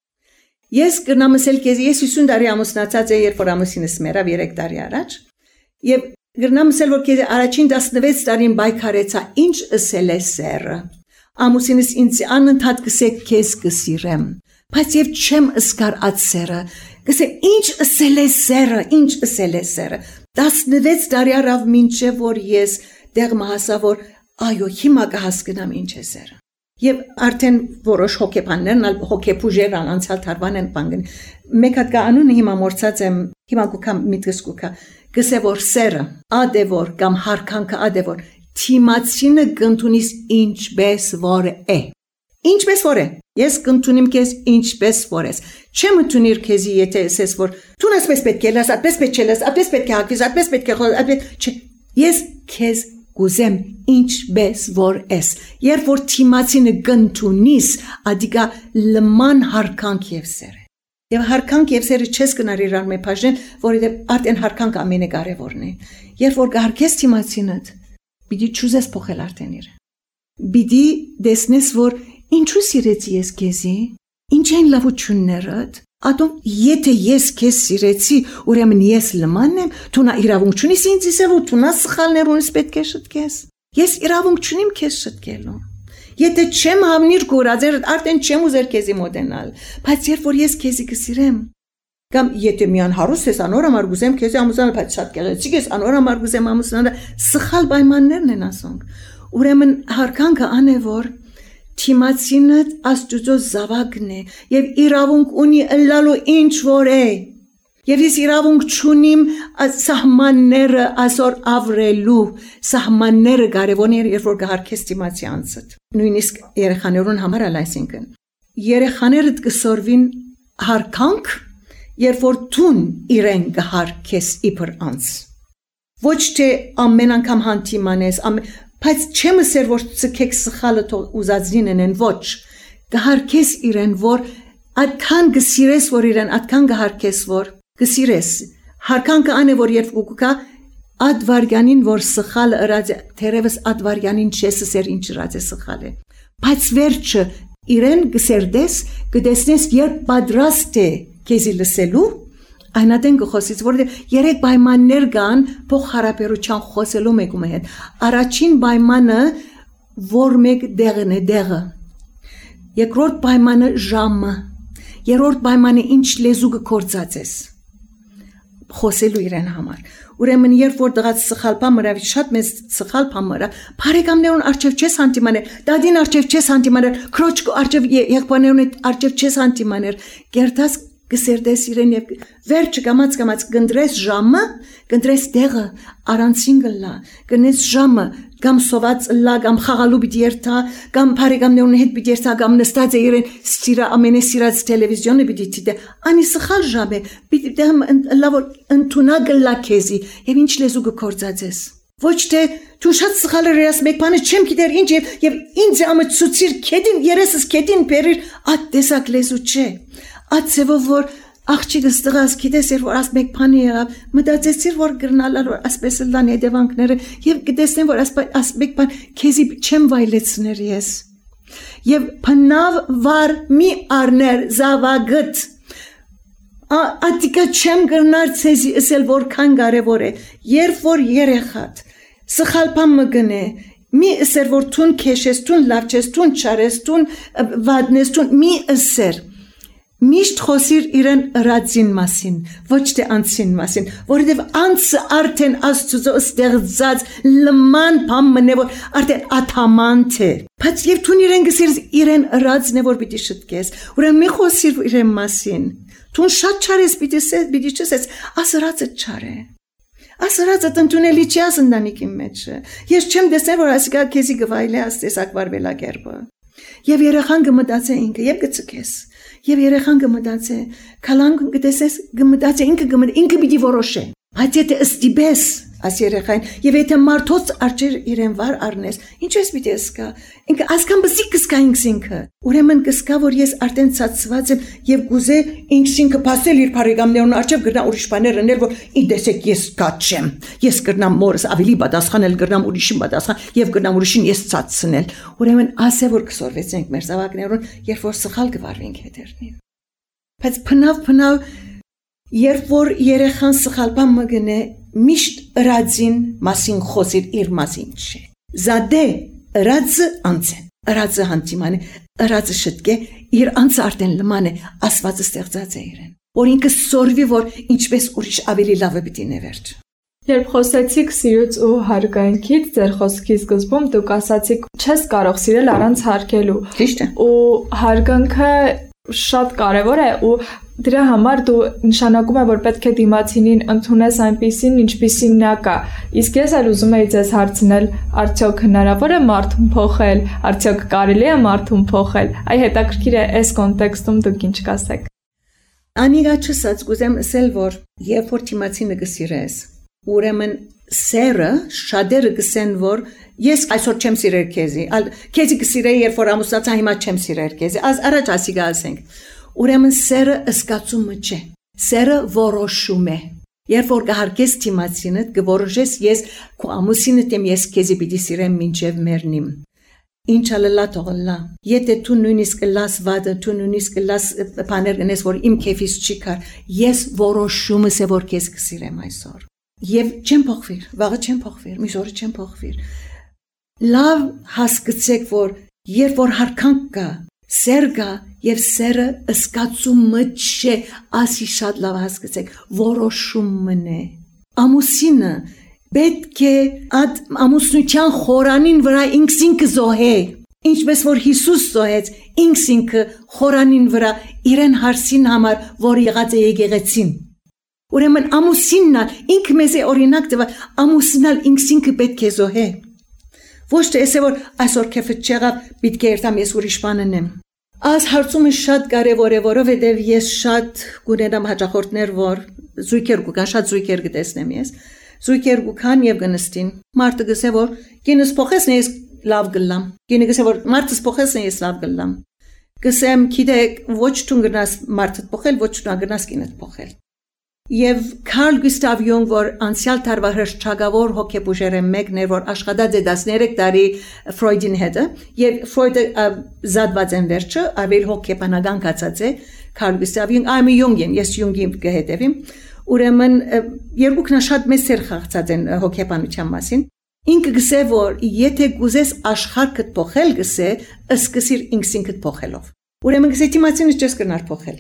Ես կնամ ասել քեզ, ես 50 տարի ամուսնացած եմ, երբ որ ամուսինս մեռավ 3 տարի առաջ, եւ Գրնամ ասել, որ քեզ առաջին 16 տարին բայկարեցա, ինչ ասել է սերը։ Ամուսինս ինձ անընդհատ կսե քեզ կսիրեմ, բայց եւ չեմ ըսկար այդ սերը։ Կսե ինչ ասել է սերը, ինչ ասել է սերը։ 16 տարի առավ մինչեւ որ ես դեղ մահասա որ այո, հիմա կհասկանամ ինչ է սերը։ Եվ արդեն որոշ հոգեբաններն հոգեբուժեր անցյալ տարվան են բանգն։ Մեկ հատ կանոնը հիմա մորցած եմ, հիմա կուքամ միտքս կուքա։ Գսե որ սերը, ադևոր կամ հարգանքը ադևոր, թիմացինը կընդունիս ինչպես որ է։ Ինչպես որ է։ Ես կընդունիմ քեզ ինչպես որ ես։ Չեմ ընդունիր քեզի եթե ասես որ դու այսպես պետք է լաս, այդպես պետք է լաս, այդպես պետք է հագես, այդպես պետք է խոսես, այդպես չէ։ Ես քեզ կուզեմ ինչպես որ ես։ Երբ որ թիմացինը կընդունիս, ադիկա լման հարգանք եւ սեր։ Եվ հարգանք եւ սերը չես կնար իրար մեջ բաժնել, որովհետեւ արդեն հարգանքը ամենակարևորն է։ Երբ որ կհարգես թիմացինդ, պիտի ճուզես փոխել արդեն իր։ Պիտի տեսնես որ ինչու սիրեցի ես քեզի, ինչ են լավություններդ, Ատո եթե ես քեզ սիրեցի, ուրեմն ես լմանն եմ, դու նա իրավունք չունիս ինձ իսել ու դու նա սխալներունս պետք է շտկես։ Ես իրավունք չունիմ քեզ շտկելու։ Եթե չեմ հավնիր գորածեր, արդեն չեմ ուզեր քեզի մոտենալ, բայց երբ որ ես քեզի կսիրեմ, կամ եթե միան հարուստ ես անոր համար գուզեմ քեզի ամուսնալ, բայց շատ գեղեցիկ ես անոր համար գուզեմ ամուսնալ, սխալ պայմաններն են ասոնք։ Ուրեմն հարկանքը ան է որ Թիմացինը Աստուծո զավակն է եւ իրավունք ունի ըլլալու ինչ որ է եւ ես իրավունք չունիմ սահմանները ասոր ավրելու սահմանները կարևորն է երբ որ կհարկես Թիմացի անցդ նույնիսկ երեխաներուն համար այսինքն երեխաներդ կսորվին հարկանք երբ որ դուն իրեն կհարկես իբր անց ոչ թե ամեն անգամ հանդիմանես Բայց չեմ ասեր որ ցկեք սխալը ուզածին են ոչ կհարկես իրեն որ այդքան գսիրես որ իրեն այդքան կհարկես որ գսիրես հարկանքը ան է որ երբ ուկա ад վարգանին որ սխալը ըրած թերևս ад վարգանին չես ասեր ինչ ըրած է սխալ է բայց վերջը իրեն գսերդես կդեսնես երբ պատրաստ է քեզի լսելու Այնադեն գխոսից, որովհետև երեք պայմաններ կան փոխհարաբերության խոսելու մեկում հետ։ Առաջին պայմանը, որ մեկ դեղն է դեղը։ Երկրորդ պայմանը ժամը։ Երրորդ պայմանը ինչ լեզու կկործած ես։ Խոսելու իրեն համար։ Ուրեմն երբ որ դղած սխալ բամը շատ մեծ սխալ բամը, բարեկամներուն արժև չես հանդիմաներ, դադին արժև չես հանդիմաներ, քրոջ արժև եղբայրներուն արժև չես հանդիմաներ, գերդաս Գսերդես իրեն եւ վերջը կամած կնդրես ժամը, կնդրես դեղը, առանցին գլա, կնես ժամը, կամ սոված լա, կամ խաղալու պիտի երթա, կամ բարեկամներուն հետ պիտի երթա, կամ նստած է իրեն սիրա ամենեսիրած տելևիզիոնը պիտի դիտե, անի սխալ ժամ է, պիտի դեմ լավ ընդունա գլա քեզի, եւ ինչ լեզու կկործածես։ Ոչ թե դու շատ սխալ ես մեկ բանը չեմ գիտեր ինչ եւ ինձ ամծուցիր քեդին երեսս քեդին բերիր այդ տեսակ լեզու չէ Ացեվով որ աղջիկս տղաս գիտես որ աս մեկ բանի եղավ մտածեցիր որ գրնալար որ ասպես լան հետևանքները եւ գտեսնեմ որ աս մեկ բան քեզի չեմ վայլեցներ ես եւ փնավ վար մի արներ զավագտ ատիկա չեմ գրնար ցեզի ասել որքան կարեւոր է երբ որ երեխատ սխալ բան մգնե մի ասեր որ տուն քեշես տուն լավչես տուն չարես տուն վադնես տուն մի ասեր Միշտ խոսիր իրեն ըրածին մասին, ոչ թե անցին մասին, որովհետև անցը արդեն Աստծո ստեղծած լման բամն է, որ արդեն աթամանտ է։ Բայց եւ դու իրեն գսիր իրեն ըրածն է, որ պիտի շտկես, ուրեմն մի խոսիր իրեն մասին։ Դու շատ չարես պիտի չես, ասրածը չար է։ Ասրածը տնտունելի չի ասնդանիկի մեջ։ Ես չեմ տեսել, որ ասիկա քեզի գվայլե աստեսակ վարվելակերպը։ Եվ երեխան կմտածե ինքը եւ կծկես Եվ երեխան կմտածե քալան կտեսես կմտածե ինքը պիտի որոշե բայց եթե ստիպես աս երեխային եւ եթե մարդոց արջեր իրեն վար առնես ինչպես պիտի ասկա ինքը ասկան բսի կսկա ինքը ուրեմն կսկա որ ես արդեն ցածված եմ եւ գուզե ինքը փասել իր բարեկամներուն արջև գրնա ուրիշ բաներ անել որ իդեսեք ես կաչ չեմ ես գրնամ մորս ավելի պատասխանել գրնամ ուրիշին պատասխան եւ գրնամ ուրիշին ես ցածցնել ուրեմն ասե որ կսորվեցենք մեր զավակներուն երբ որ սխալ կվարվենք հետերնին բայց փնավ Երբ որ երեխան սխալ բան մգնե միշտ ըրածին մասին խոսիր իր մասին չէ Զադե ըրածը անցեն ըրածը հանդիման է ըրածը շտկե իր անցը արդեն լման է ասվածը ստեղծած է իրեն որ ինքը սորվի որ ինչպես ուրիշ ավելի լավը պիտի նվերջ
Երբ խոսեցիք սիրուց ու հարգանքից ձեր խոսքի սկզբում դուք ասացիք չես կարող սիրել առանց հարգելու
Ճիշտ է
ու հարգանքը շատ կարևոր է ու դրա համար դու նշանակում է որ պետք է դիմացինին ընդունես այնպիսին ինչպիսին նա կա իսկ ես էլ ուզում եի ձեզ հարցնել արդյոք հնարավոր է մարդուն փոխել արդյոք կարելի է մարդուն փոխել այ հետաքրքիր է այս կոնտեքստում դուք ինչ կասեք
Անիգա չսած կուզեմ ասել որ երբ որ դիմացինը կսիրես ուրեմն սերը շատերը կսեն որ ես այսօր չեմ սիրել քեզի կսիրեի երբ որ ամուսնացա հիմա չեմ սիրել քեզի առաջ ասիգա ասենք Ուրեմն սերը ըսկացումը չէ, սերը որոշում է, երբ որ կհարգես դիմացինդ, կորոշես ես քո ամուսինդ եմ ես քեզի պիտի սիրեմ մինչև մեռնիմ, Ինչ ալլա թողլա։ Եթե դու նույնիսկ լաս վադը, դու նույնիսկ լաս բաներ գնես, որ իմ քեֆից չի կար, ես որոշումս է որ քեզ կսիրեմ այսօր։ Եվ չեմ փոխվիր, վաղը չեմ փոխվիր, մյուս օրը չեմ փոխվիր։ Լավ հասկացեք, որ երբ որ հարկանք կա, սեր կա եւ սերը ըսկացումը չէ, ասի շատ լավ հասկացեք, որոշումն է։ Ամուսինը պետք է այդ ամուսնության խորանին վրա ինքսինքը զոհե, ինչպես որ Հիսուս զոհեց ինքսինքը խորանին վրա իրեն հարսին համար, որ եղած է եկեղեցին։ Ուրեմն ամուսինն ինքը մեզ է օրինակ տվա, ամուսինալ ինքսինքը պետք է զոհե։ Ոչ թե ասե որ այսօր քեֆը չեղավ, պիտի երթամ ես ուրիշ բան անեմ։ Այս հարցումը շատ կարևոր է, որովհետև ես շատ կունենամ հաճախորդներ, որ զույգեր կան, շատ զույգեր կտեսնեմ ես։ Զույգեր կան եւ գնստին։ Մարդը գսե որ կինս փոխեսն ես լավ գլամ։ Կինը գսե որ մարդս փոխեսն ես լավ գլամ։ Գսեմ գիտեք ոչ դու գնաս մարդը փոխել, ոչ դու գնաս կինդ փոխել։ Եվ Կարլ Գուստավ Յունգ, որ անցյալ տարվա հրաշքավոր հոգեբուժերը մեկն էր, որ աշխատած է 13 տարի Ֆրոյդին հետ, եւ Ֆրոյդը զադված են վերջը, ավելի հոգեբանական կացած է Կարլ Գուստավ Յունգ, I'm a Jungian, ես Յունգին կհետևեմ, ուրեմն երկուքն շատ մեծ սեր խաղացած են հոգեբանության մասին։ Ինքը գսե որ եթե գուզես աշխարհը փոխել գսե, սկսիր ինքսինքդ փոխելով։ Ուրեմն գսե դիմացինը չես կնար փոխել։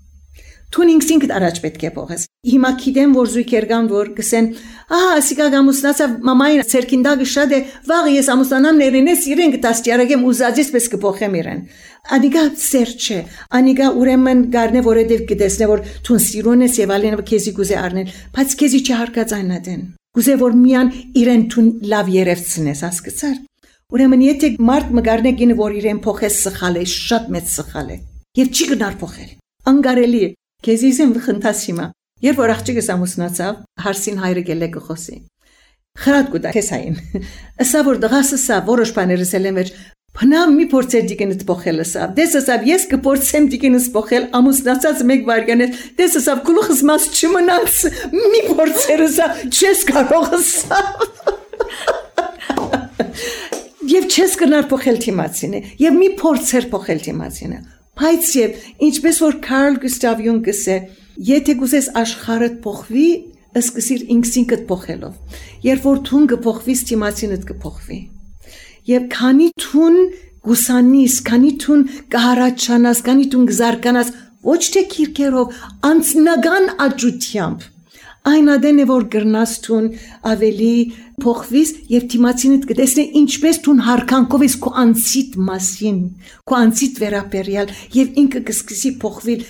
Տուն ինքսինքդ առաջ պետք է փոխես։ Հիմա գիտեմ որ զույգեր կան որ գսեն, ասիկա ամուսնացավ մամային ցերկինդագը շատ է, վաղը ես ամուսնանամ ներենես իրեն կտաստիարակեմ ուզածից պես կփոխեմ իրեն։ Անիգա սեր չէ, անիգա ուրեմն գարնե որեդև կտեսնե որ տուն սիրուն ես եւ ալին քեզի գուզե առնել, բայց քեզի չհարկած այնադեն։ Գուզե որ միան իրեն տուն լավ երևցնես, հասկացար։ Ուրեմն եթե մարդ մգարնե գինը որ իրեն փոխես սխալ է, շատ մեծ սխալ է։ Եվ չի գնար փոխել։ Անգարելի է։ Քեզիզեմ վխնդաս հիմա։ Երբ որ աղջիկս ամուսնացավ, հարսին հայրը գելե կխոսի։ Խրատ կուտա քեսային։ Ասա որ դղասսա որոշ բաներս էլ եմ վեր, փնամ մի փորձեր դիգենից փոխելը սա։ Դեսասավ ես կփորձեմ դիգենից փոխել ամուսնացած մեկ վարյանից։ Դեսասավ գլուխս մաս չմնաց, մի փորձերը սա չես կարող սա։ Եվ չես կնար փոխել թիմացինը, եւ մի փորձեր փոխել թիմացինը։ Բայց եւ ինչպես որ Կարլ Գուստավ Յունգ գսե, եթե գուզես աշխարհդ փոխվի, սկսիր ինքսինքդ փոխելով։ Երբ որ թուն կփոխվի, թիմացինդ կփոխվի։ Եվ քանի թուն գուսանիս, քանի թուն կհարաճանաս, քանի թուն գզարկանաս, ոչ թե քիրքերով, անձնական աճությամբ։ Այն ադեն է որ գրնաս թուն ավելի փոխվիս եւ թիմացինդ կտեսնե ինչպես թուն հարկանքով ես քո անցիդ մասին, քո անցիդ վերապերյալ եւ ինքը կսկսի փոխվել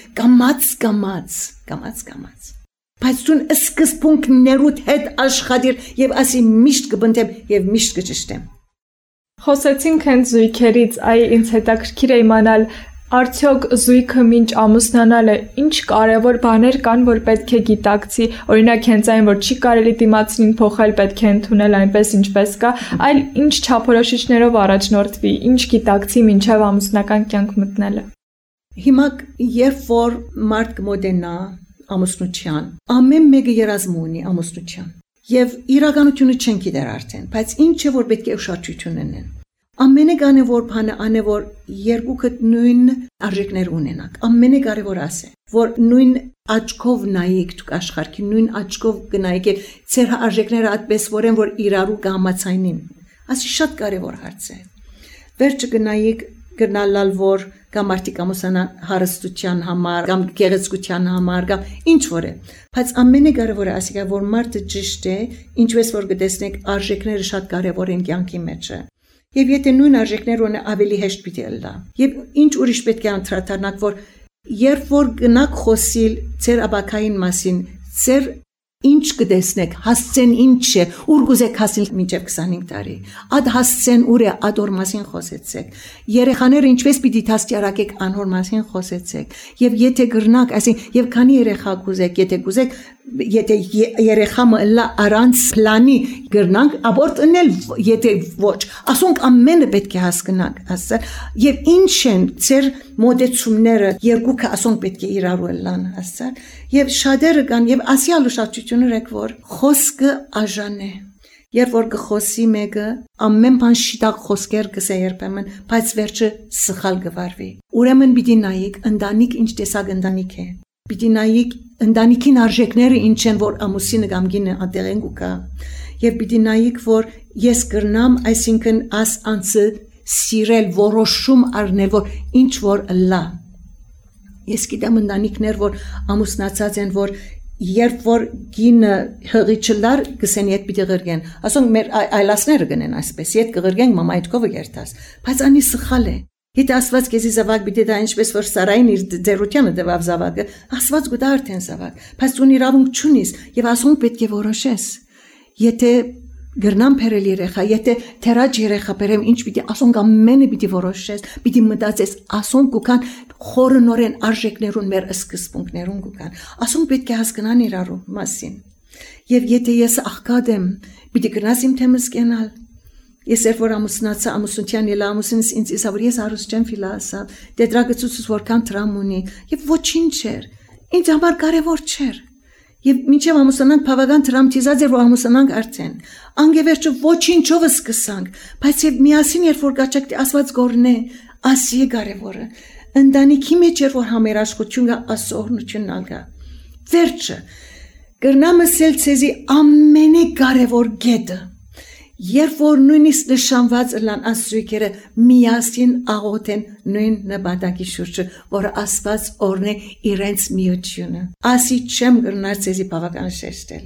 կամած։ Բայց թուն սկզբունքներուդ հետ աշխատիր եւ ասի միշտ կբնդեմ եւ միշտ կճշտեմ։
Խոսեցինք հենց զույգերից, ինձ հետաքրքիր է իմանալ արդյոք զույգը մինչ ամուսնանալը ինչ կարևոր բաներ կան, որ պետք է գիտակցի, օրինակ հենց այն, որ չի կարելի դիմացին փոխել, պետք է ընդունել այնպես ինչպես կա, այլ ինչ չափորոշիչներով առաջնորդվի, ինչ գիտակցի մինչև ամուսնական կյանք մտնելը։
Հիմա երբ որ մարդ կմոտենա ամուսնության, ամեն մեկը երազմ ունի ամուսնության, եւ իրականությունը չեն գիտեր արդեն, բայց ինչ է որ պետք է ուշադրություն ունենան։ Ամենակարևոր բանը անե որ երկուքդ նույն արժեքներ ունենաք։ Ամենակարևոր ասե, որ նույն աչքով նայեք դուք աշխարհին, նույն աչքով գնայեք, ձեր արժեքները այդպես որեն որ իրարու կհամաձայնին։ Ասի շատ կարևոր հարց է։ Վերջը գնայեք գնալալ որ կամ մարդիկ ամուսնան հարստության համար, կամ գեղեցկության համար, կամ ինչ որ է։ Բայց ամենակարևորը ասիկա որ մարդը ճիշտ է, ինչպես որ գտեսնեք արժեքները շատ կարևոր են կյանքի մեջ։ Եվ եթե նույն արժեքներ ունենա ավելի հեշտ պիտի լա։ Եվ ինչ ուրիշ պետք է անդրադառնաք, որ երբ որ գնաք խոսիլ ձեր աբակային մասին, ձեր ինչ կտեսնեք, հասցեն ինչ է, ուր գուզեք հասնել մինչև 25 տարի։ Ադ հասցեն ուր է, ադ օր մասին խոսեցեք։ Երեխաները ինչպես պիտի դաստիարակեք, անհոր մասին խոսեցեք։ Եվ եթե գրնաք, ասին, եւ քանի երեխա գուզեք, եթե երեխա մլա առանց պլանի գրնանք, աբորտ ընել, եթե ոչ, ասոնք ամենը պետք է հասկանանք, ասած, եւ ինչ են ձեր մոդեցումները, երկուքը ասոնք պետք է իրարու լան, ասած, եւ շատերը կան եւ ասյալ ուշադրություն եք որ խոսքը աժան է Երբ որ գխոսի մեկը ամեն բան շիտակ խոսքեր գսե երբեմն, բայց վերջը սխալ գվարվի։ Ուրեմն պիտի նայեք ընտանիք ինչ տեսակ ընտանիք է։ Պիտի նայեք ընտանիքին արժեքները ինչ են, որ ամուսինը կամ գինը ատեղեն կա։ Եվ պիտի նայեք, որ ես կրնամ, այսինքն աս անցը սիրել, որոշում առնել, որ ինչ որ լա։ Ես գիտեմ ընտանիքներ, որ ամուսնացած են, որ երբ որ գինը հղի չլար գսեն իդ պիտի գրգեն ասոնք մեր այլասները գնեն այսպես իդ կգրգենք մամա այդ կովը երթաս բայց անի սխալ է եթե ասված քեզի զավակ պիտի դա ինչպես որ Սարային իր ձերությանը տվավ զավակը ասված գուտա արդեն զավակ բայց դու իրավունք չունիս եւ ասոնք պետք է որոշես եթե գրնամ փերել երեխա եթե թերաջ երեխա բերեմ ինչ պիտի ասոնք ամենը պիտի որոշես պիտի մտածես ասոնք կան խորնորեն արժեքներուն մեր սկզբունքներուն կան ասոնք պետք է հասկանան իրարու մասին եւ եթե ես աղքատ եմ պիտի գնաս իմ թեմս կենալ ես երբ որ ամուսնացա ամուսնության ելա ամուսինս ինձ իսա որ ես արուստ չեմ ֆիլասա դեդրագծուց որքան տրամ ունի եւ ոչինչ չէր ինձ համար կարեւոր չէր Եվ մինչև ամուսնանանք բավական տրամտիզած էր որ ամուսնանանք արդեն անգևերջը ոչինչով սկսանք բայց եւ միասին երբ որ գաճակ ասված գորնե ասի է կարեւորը ընտանիքի մեջ էր որ համերաշխությունը ասորնությունն ալգա վերջը կրնամսել ցեզի ամենակարևոր գետը երբ որ նույնիսկ նշանված լան ասույքերը միասին աղոթեն նույն նպատակի շուրջը որ ասված օրնե իրենց միությունը ասի չեմ գրնար ցեզի բավական շեշտել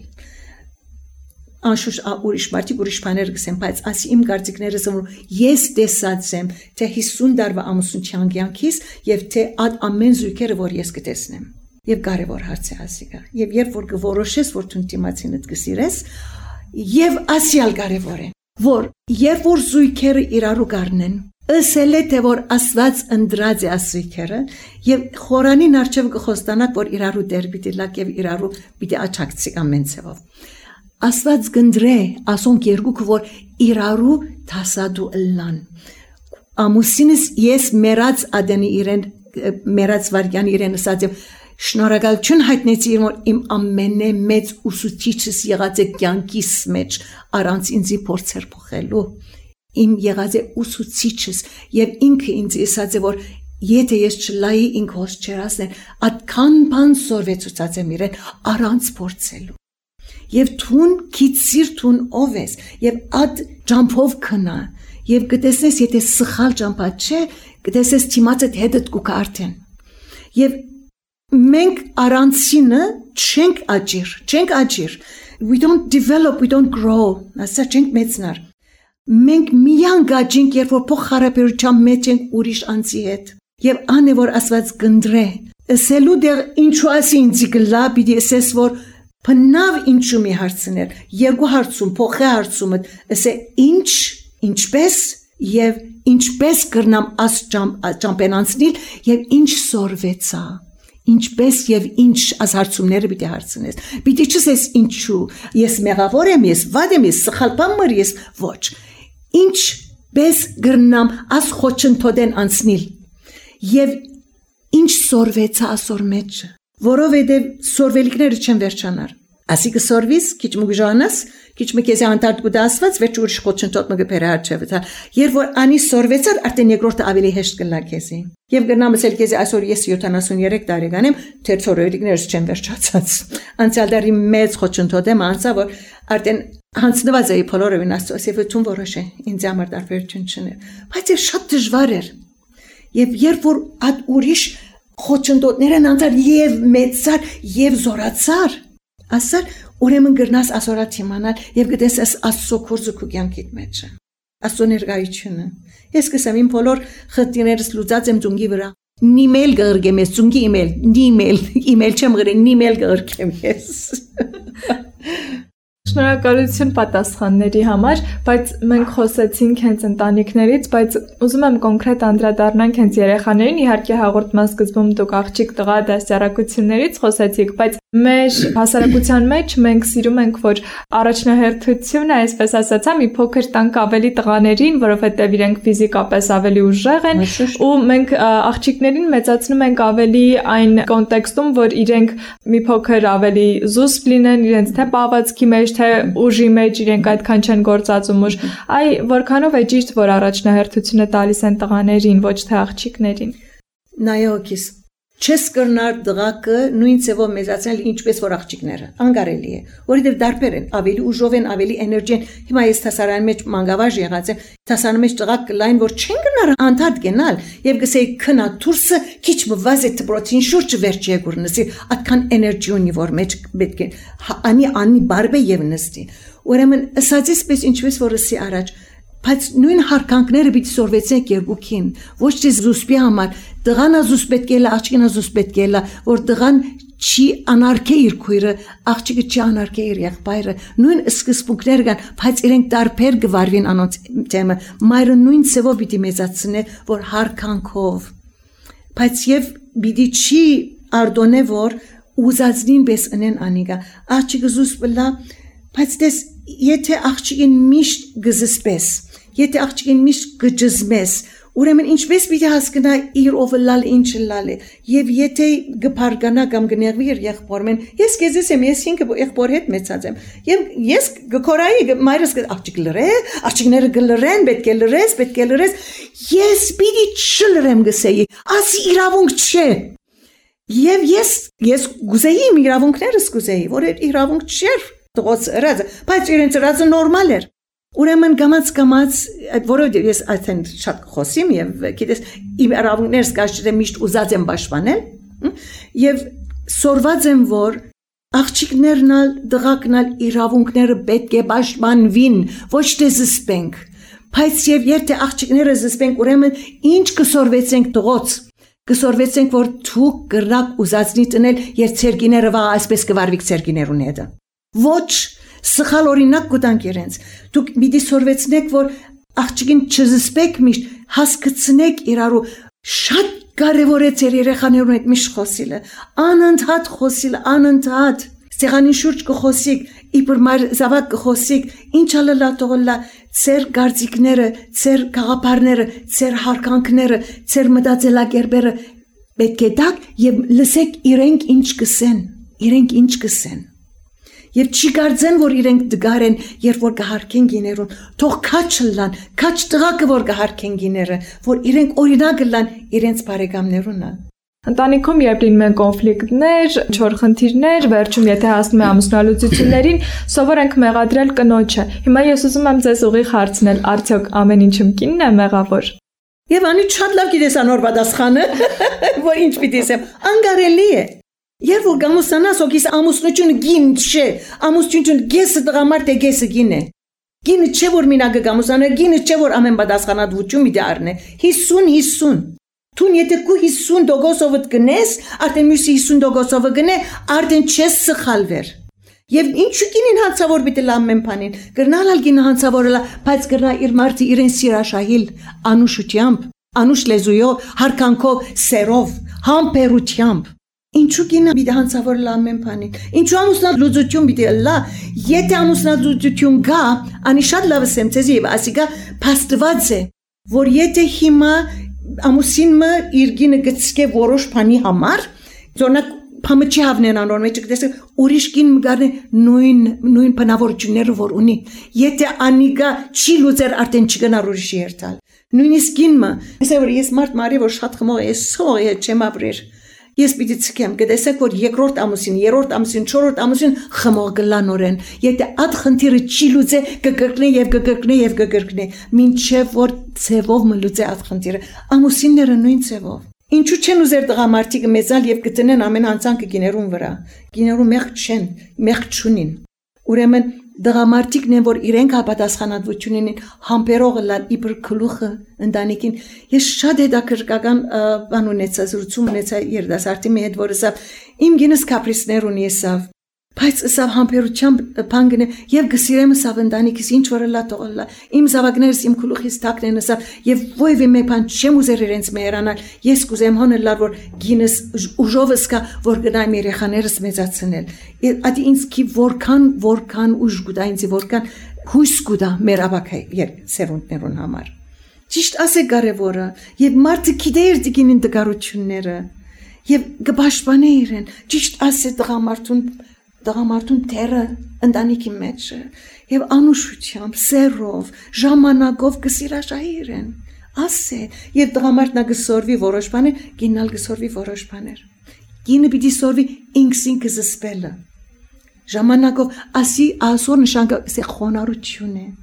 անշուշտ ուրիշ մարդիկ ուրիշ բաներ գսեն բայց ասի իմ կարծիքներս որ ես տեսած եմ թե 50 տարվա ամուսնության կյանքից եւ թե այդ ամեն զույգերը որ ես կտեսնեմ եւ կարեւոր հարց է ասիկա եւ երբ որ կորոշես որ դու ինտիմացիանդ կսիրես Եվ ասիալ կարևոր է, որ երբ որ զույգերը իրարու կառնեն, ըսել է թե որ ասված ընդրած է ասույքերը եւ խորանին արչեւ կխոստանակ որ իրարու դեր պիտի լակ եւ իրարու պիտի աչակցի ամեն ցեվով։ Ասված գնդրե, ասոնք երկուքը որ իրարու թասադու լան։ Ամուսինս ես մերած ադենի իրեն մերած վարյան իրեն ասած եմ Շնորհակալություն հայտնեցի որ իմ ամենամեծ ուսուցիչս եղած է կյանքիս մեջ առանց ինձի փորձեր փոխելու իմ եղած է ուսուցիչս եւ ինքը ինձ ասած է որ եթե ես չլայի ինքս չերասներ այդքան բան սորվեցուցած եմ իրեն առանց փորձելու եւ թուն քիծիր թուն ով ես եւ այդ ջամփով քնա եւ գտեսնես եթե սխալ ջամփա չէ գտեսես թիմացը հետդ կուկա արդեն եւ Մենք առանցինը չենք աճիր we don't develop we don't grow ասա չենք մեծնար մենք միան գաճենք երբ որ փոխհարաբերության մեջ ենք ուրիշ անձի հետ եւ անը որ ասված գնդրե ասելու դեր ինչու ասի ինձ գլա պիտի ասես որ բնավ ինչու մի հարցներ երկու հարցում փոխի հարցումը ասե ինչպես եւ ինչպես կրնամ աս ճամպենանցնիլ եւ ինչ սորվեցա Ինչպես եւ ինչ ազարցումները պիտի հարցնես պիտի չսես ինչու ես մեղավոր եմ ես վատ եմ ես սխալ բան ես ոչ ինչպես գրնամ աս խոչընդոտեն անցնիլ եւ ինչ սորվեցա ասոր մեջ որովհետեւ սորվելիքները չեն վերջանար ասի կսորվիս քիչ մուգժանաս քիչ մեկեզի անտարտ գուդասված վերջ ուրիշ խոչընդոտ մը գբերը արչեվա երբ որ անի սորվեցար արդեն երկրորդը ավելի հեշտ կլա քեզի եւ գնամսել քեզի այսօր ես 73 տարեկան եմ թե ծորերիկներս չեն վերջացած անցյալ դարի մեծ խոչընդոտ եմ անցա որ արդեն հանցնված էի բոլորը վնասած եւ ություն որոշե ինձ համար տարբերություն չներ բայց է շատ դժվար էր եւ երբ որ այդ ուրիշ խոչընդոտներն անցար եւ մեծար եւ զորացար ասար ուրեմն գրնաս ասորատ իմանալ եւ գտես ասո կորզու կյանքիդ մեջ ասո ներկայությունը ես կսեմ իմ բոլոր խտիներս լուծած եմ ծունգի վրա նիմել գրգեմ ես ծունգի իմել չեմ գրել նիմել գրգեմ ես
Շնորհակալություն պատասխանների համար, բայց մենք խոսեցինք հենց ընտանիքներից, բայց ուզում եմ կոնկրետ անդրադառնանք հենց երեխաներին, իհարկե հաղորդման սկզբում դուք աղջիկ տղա դաստիարակություններից խոսեցիք, բայց մեր հասարակության մեջ մենք սիրում ենք, որ առաջնահերթությունը, այսպես ասած, մի փոքր տանք ավելի տղաներին, որովհետև իրենք ֆիզիկապես ավելի ուժեղ են, ու մենք աղջիկներին մեծացնում ենք ավելի այն կոնտեքստում, որ իրենք մի փոքր ավելի զուսպ լինեն, իրենց թե պահվածքի մեջ, թե թե ուժի մեջ իրենք այդքան չեն գործածում ուժ, այ որքանով է ճիշտ, որ առաջնահերթությունը տալիս են տղաներին, ոչ թե աղջիկներին։
Նայոքիս չես կրնար դղակը նույն ձևով մեծացնել ինչպես որ աղջիկները անկարելի է որովհետև դարբեր են ավելի ուժով են ավելի էներգի են հիմա ես տասարանի մեջ մանգավաժ եղած եմ տասարանի մեջ դղակ լայն որ չեն գնար անդադ գնալ եւ գսեի քնա դուրսը քիչ մվազե դպրոցին շուրջ վերջ եկուրնսի այդքան էներգի ունի որ մեջ պետք է անի բարբե եւ նստի ուրեմն ասածից պես ինչպես որ ասի առաջ բայց նույն հարկանքները պիտի սորվեցնենք երկուքին ոչ թե զուսպի համար դղանա զուս պետք է լա աղջիկնա զուս պետք է լա որ դղան չի անարգե իր քույրը աղջիկը չի անարգե իր եղբայրը նույն սկզբունքներ կան բայց իրենք տարբեր գվարվին անոնց թեմը մայրը նույն ցևով պիտի մեծացնե որ հարկանքով բայց եւ պիտի չի արդոնե որ ուզածնին պես ընեն անիգա աղջիկը զուս բլա բայց դες եթե աղջիկին միշտ գզսպես եթե աղջիկին միշտ գջզմես ուրեմն ինչպես պիտի հասկանա իր ով լալ ինչ լալ է եւ եթե գփարգանա կամ գնեղվի իր եղբորմեն ես քեզես եմ ես ինքը եղբոր հետ մեծած եմ եւ ես գքորայի մայրս աղջիկ լրե աղջիկները գլրեն պետք է լրես ես պիտի չլրեմ գսեի ասի իրավունք չէ եւ ես գուզեի իմ իրավունքներս գուզեի որ իրավունք չէր դոց ռազ բայց իրենց ռազը նորմալ էր ուրեմն գամած որովհետև ես այդեն շատ խոսիմ եւ գիտես իմ իրավունքներս կաշտե միշտ ուզած եմ պաշտպանել եւ սորված եմ որ աղջիկներնալ դղակնալ իրավունքները պետք է պաշտպանվին ոչ թե զսպենք բայց եւ եթե աղջիկները զսպենք ուրեմն ինչ կսորվեցենք դղոց կսորվեցենք որ դու կրակ ուզածնի տնել եւ ցերգիները վաղ այսպես կվարվիկ ցերգիներուն հետը ոչ սխալ օրինակ կտանք իրենց դուք պիտի սորվեցնեք որ աղջիկին չզսպեք միշտ հասկացնեք իրարու շատ կարևոր է ձեր երեխաներուն հետ միշտ խոսիլը անընդհատ խոսիլ անընդհատ սեղանին շուրջ կխոսիկ իբր մայր զավակ կխոսիկ ինչ ալլա տողլա ձեր գարձիկները ձեր գաղափարները ձեր հարկանքները ձեր մտածելակերպերը պետք է դակ եւ լսեք իրենք ինչ կսեն Եվ չի կարծեն, որ իրենք դգար են, երբ որ կհարկեն գիներուն, թող քաչ լան, քաչ տղակը որ կհարկեն գիները, որ իրենք օրինակ լան իրենց բարեկամներուն։
Ընտանիքում երբ լինում են կոնֆլիկտներ, չոր խնդիրներ, վերջում եթե հասնում է ամուսնալուծություններին, սովոր ենք մեղադրել կնոջը։ Հիմա ես ուզում եմ ձեզ ուղիղ հարցնել, արդյոք ամեն ինչում կինն է մեղավոր։
Եվ անի շատ լավ գիտես անոր պատասխանը, որ ինչ պիտի ասեմ, անկարելի է։ Երբ որ գամուսանաս օգիս ամուսնությունը գին չէ, ամուսնությունը գեսը տղամարդ է գեսը գին է։ Գինը չէ որ մինագը գամուսանը, գինը չէ որ ամեն պատասխանատվություն մի դառնե։ 50-50։ Տուն եթե քու 50% գնես, արդեն մյուսի 50% գնե, արդեն չես սխալվեր։ Եվ ինչու գինին հանցավոր պիտի լամեն բանին։ Գրնալ գինը հանցավորելա, բայց գրնա իր մարդը իրեն սիրաշահիլ, անուշությամբ, անուշ լեզուով, հարկանքով, սերով, համբերությամբ։ Ինչու գինը պիտի հանցավոր լամեն բանին։ Ինչու ամուսնալուծություն պիտի լա, եթե ամուսնալուծություն գա, անի շատ լավ եմ ցեզի, ասիկա փաստված է, որ եթե հիմա ամուսինը իր գինը գցկե որոշ բանի համար, զորնակ Փամչի հավնեն անոր մեջ կտեսեք ուրիշ կին մգարնե նույն բնավորությունները որ ունի եթե անիգա չի լուծեր արդեն չգնար ուրիշի երթալ նույնիսկ կինը ասա որ ես մարդ մարի որ շատ խմող է սողը չեմ ապրեր ես պիտի ցկեմ կտեսեք որ երկրորդ ամուսին երրորդ ամուսին չորրորդ ամուսին խմող գլանորեն եթե այդ խնդիրը չի լուծե կգրկնե մինչև որ ցևով մլուծե այդ խնդիրը ամուսինները նույն ցևով Ինչու չեն ուզեր տղամարդիկը մեծալ եւ գտնեն ամեն անցանկը գիներուն վրա։ Գիներուն մեղք չեն, մեղք չունին։ Ուրեմն տղամարդիկն են որ իրենք հապատասխանատվություն ունեն համբերողը լան իբր գլուխը ընտանիքին։ Ես շատ հետաքրքրական բան ունեցա զրուցում ունեցա երդասարտի մի հետ որ ասա իմ գինս կապրիսներ ունի ասավ բայց ասավ համբերությամբ բանգնե եւ գսիրեմ ասավ ընտանիքիս ինչ որ լա տողլա իմ զավակներս իմ գլուխից տակնեն ասավ եւ ովևէ մի բան չեմ ուզեր իրենց մերանալ ես կուզեմ հոնել որ գինս ուժովս կա որ գնայ մեր երեխաներս մեծացնել ադի ինձ կի որքան ուժ գուտա ինձ որքան հույս գուտա մեր ավակայ սերունդներուն համար ճիշտ ասե կարևորը եւ մարդը գիտեր դիգինին դգարությունները եւ գբաշբանե իրեն ճիշտ ասե տղամարդուն տղամարդուն թերը ընտանիքի մեջ եւ անուշությամբ, սերով, ժամանակով կսիրաշահի իրեն։ Ասե, եւ տղամարդն կսորվի որոշ բաներ, կինալ կսորվի որոշ բաներ։ Կինը պիտի սորվի ինքսինքը զսպելը։ Ժամանակով ասի ասոր նշանքը խոնարհություն է։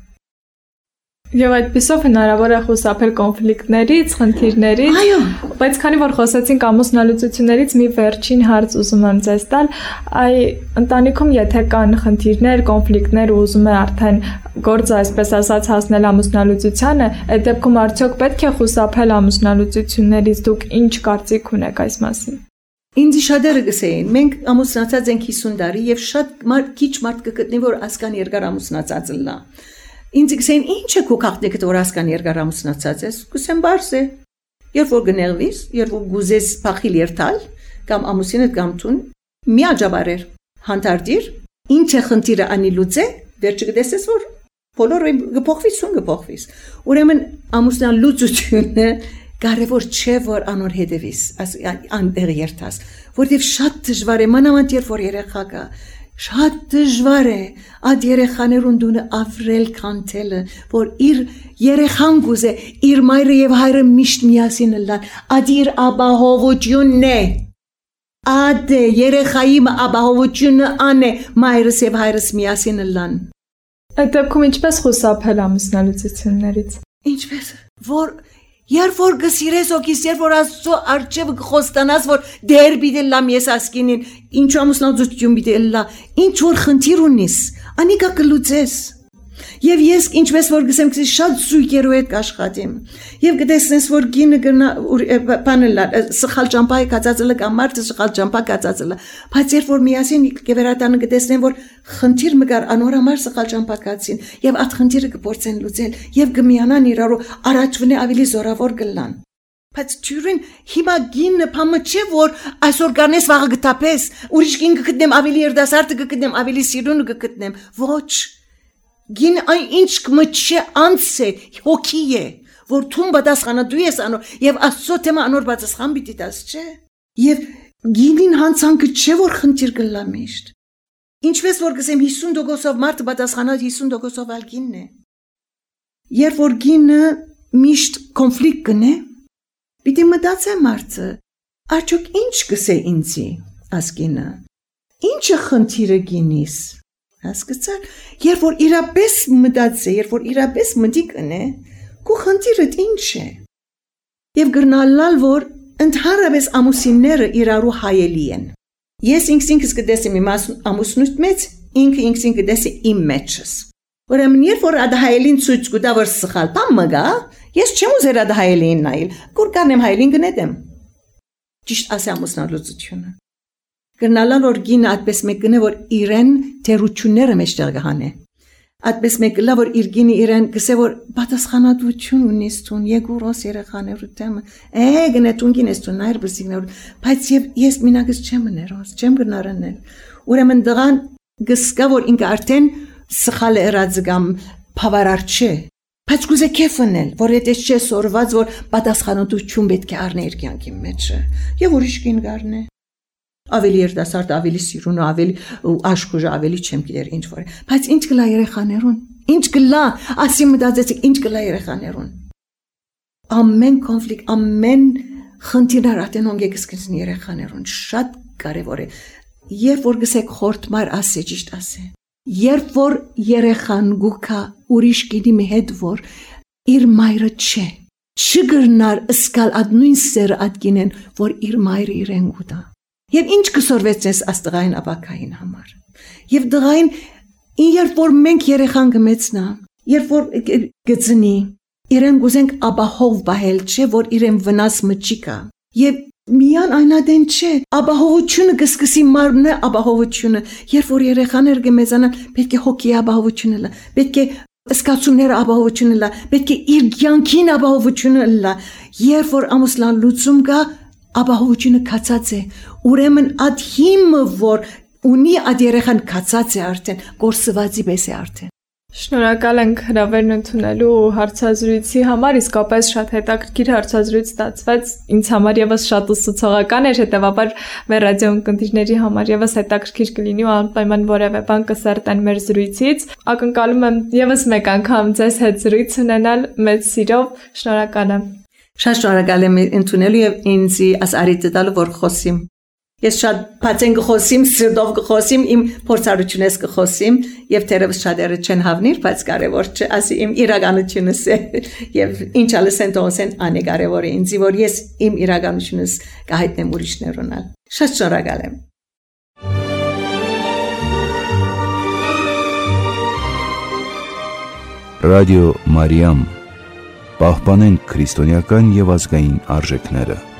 Եվ այդպիսով հնարավոր է խուսափել կոնֆլիկտներից, խնդիրներից, բայց քանի որ խոսեցինք ամուսնալուծություններից, մի վերջին հարց ուզում եմ ձեզ տալ, այ ընտանիքում եթե կան խնդիրներ, կոնֆլիկտներ ու ուզում է արդեն գործը, այսպես ասած, հասնել ամուսնալուծությանը, այդ դեպքում արդյոք պետք է խուսափել ամուսնալուծություններից, դուք ինչ կարծիք ունեք այս մասին։
Ինձ շատերը գսեին, մենք ամուսնացած ենք 50 տարի եւ շատ քիչ մարդ կգտնի, որ ասկան երկար ամուսնացած լա։ Ինձ գսեին, ինչ է քո քաղաքնիկը, որ ասկան երկար ամուսնացած ես։ Գսեմ բարձ է։ Երբ որ գնեղվիս, երբ որ գուզես փախիլ երթալ, կամ ամուսինը կամ տուն, միաջաբարեր, հանդարտիր, ինչ է խնդիրը անի լուծե, վերջը կտեսես, որ բոլորը գփոխվիս։ Ուրեմն ամուսնալուծությունը կարևոր չէ, որ անոր հետևիս, անտեղ երթաս, որտեղ շատ դժվար է, մանավանդ երբ որ երեխա կա, շատ դժվար է այդ երեխաներուն դունը ավրել քանթելը, որ իր երեխան գուզե, իր մայրը եւ հայրը միշտ միասին լան, այդ իր ապահովությունն է, այդ երեխայի ապահովությունը ան է, մայրս եւ հայրս միասին լան։
Այդ դեպքում ինչպես խուսափել ամուսնալուծություններից։
Ինչպես, որ երբ որ գսիրես օքիս, երբ որ Աստծո արջև խոստանաս, որ դեր բիդե լամ ես ասկինին, ինչ ամուսնալուծություն բիդե լա, ինչ որ խնդիր ունիս, անիկա կլուծես։ Եվ ես ինչպես որ գսեմ, շատ զույգերու հետ կաշխատեմ։ Եվ կտեսնես, որ գինը գնա բանելա, սխալ ճամփայի կացածը կամ մարդը սխալ ճամփա կացածը։ Բայց երբ որ միասին կվերատանը կտեսնեն, որ խնդիր մգար անոր համար սխալ ճամփա կացին, եւ այդ խնդիրը կփորձեն լուծել, եւ կմիանան իրարու առաջվնե ավելի զորավոր կլան։ Բայց ճյուրին հիմա գինը փամը չէ, որ այսօր կանես վաղը գտապես, ուրիշ գին կգտնեմ ավելի երդասարտը կգտնեմ, ավելի սիրունը կգտնեմ։ Ոչ Գին այն ինչ կմչե անց է, հոգի է, որ թուն պատասխանատու ես անոր, եւ Աստծո թեմա անոր պատասխան պիտի տաս, չէ։ Եվ գինին հանցանքը չէ, որ խնդիր կլա միշտ։ Ինչպես որ գսեմ 50%-ով մարդը պատասխանած 50%-ով ալ գինն է։ Երբ որ գինը միշտ կոնֆլիկտ կնե, պիտի մտածե մարդը, արդյոք ինչ կսե ինձի, ասկինը, ինչը խնդիրը գինիս։ Հասկացար, երբ որ իրապես մտածե, երբ որ իրապես մտիկ ընե, քո խնդիրդ ինչ է։ Եվ գրնալալ, որ ընդհանրապես ամուսինները իրարու հայելի են։ Ես ինքս կտեսեմ իմ ամուսնուց մեծ, ինքը ինքսին կտեսի իմ մեջս։ Ուրեմն երբ որ այդ հայելին ցույց կտա, որ սխալ բան մգա, ես չեմ ուզեր այդ հայելին նայել, որ կանեմ հայելին գնետեմ։ Ճիշտ ասի ամուսնալուծությունը։ Գրնալալ որ գինը այդպես մեկն է, որ իրեն թերությունները մեջտեղ գհանե։ Այդպես մեկն է, որ իր գինը իրեն գսե, որ պատասխանատվություն ունիս տուն, եգուրոս երեխաներու դեմը, գնետուն գինես տուն, նայր բրսիգներ, բայց ես մինագս չեմ ներոս, չեմ գնարանել։ Ուրեմն դղան գսկա, որ ինքը արդեն սխալ երած կամ բավարար չէ, բայց գուզե քեֆնել, որ եթե չէ սորված, որ պատասխանատվություն պետք է առնի իր կյանքի մեջը, եւ ուրիշ կին գարնե։ Ավելի երդասարդ, ավելի սիրուն, ավելի աշխուժ, ավելի չեմ գիտեր ինչ որ։ Բայց ինչ կլա երեխաներուն։ Ինչ կլա, ասի մտածեցիք, ինչ կլա երեխաներուն։ Ամեն կոնֆլիկտ, ամեն խնդիրներ ատենոն գեսկսին երեխաներուն շատ կարևոր է։ Երբ որ գսեք խորտմար ասե, ճիշտ ասե։ Երբ որ երեխան գուքա ուրիշ գինի հետ որ իր մայրը չէ։ Չգրնար սկալ այդ նույն սերը ատկինեն, որ իր մայրը իրեն գուտա։ Եվ ինչ կսորվեցես աստղային ապակային համար։ Եվ դղային, երբ որ մենք երեխան կմեցնա, երբ որ գծնի, իրեն գուզենք ապահով բահել չէ, որ իրեն վնաս մճիկա։ Եվ միան այնադեն չէ, ապահովությունը կսկսի մարմնը ապահովությունը, երբ որ երեխաներ կմեծանան, պետք է հոգի ապահովությունը լա, պետք է սկացումները ապահովությունը լա, պետք է իր կյանքին ապահովությունը լա, երբ որ ամուսնալուծում կա, ապահովությունը կացած է, ուրեմն այդ հիմը, որ ունի այդ երեխան կացած է արդեն, կորսվածի պես է արդեն։
Շնորհակալ ենք հրավերն ընդունելու հարցազրույցի համար, իսկապես շատ հետաքրքիր հարցազրույց ստացվեց, ինձ համար եւս շատ ուսուցողական էր, հետեւաբար մեր ռադիո ընկերների համար եւս հետաքրքիր կլինի ու անպայման որևէ բան կսերտեն մեր զրույցից։ Ակնկալում եմ եւս մեկ անգամ ձեզ հետ զրույց ունենալ, մեծ սիրով, շնորհակալ եմ։
Շատ շնորհակալ եմ ընդունելու եւ ինձ ասարիտ տալու որ խոսիմ։ Ես շատ բացեն կխոսիմ, սրտով կխոսիմ, իմ փորձառությունս կխոսիմ եւ թերևս շատերը չեն հավնիր, բայց կարեւոր չէ, ասի իմ իրականությունս է եւ ինչ ալսեն տոսեն անի կարեւոր է ինձ որ ես իմ իրականությունս կհայտնեմ ուրիշներուն։ Շատ շնորհակալ եմ։
Ռադիո Մարիամ, պահպանենք քրիստոնեական եւ ազգային արժեքները։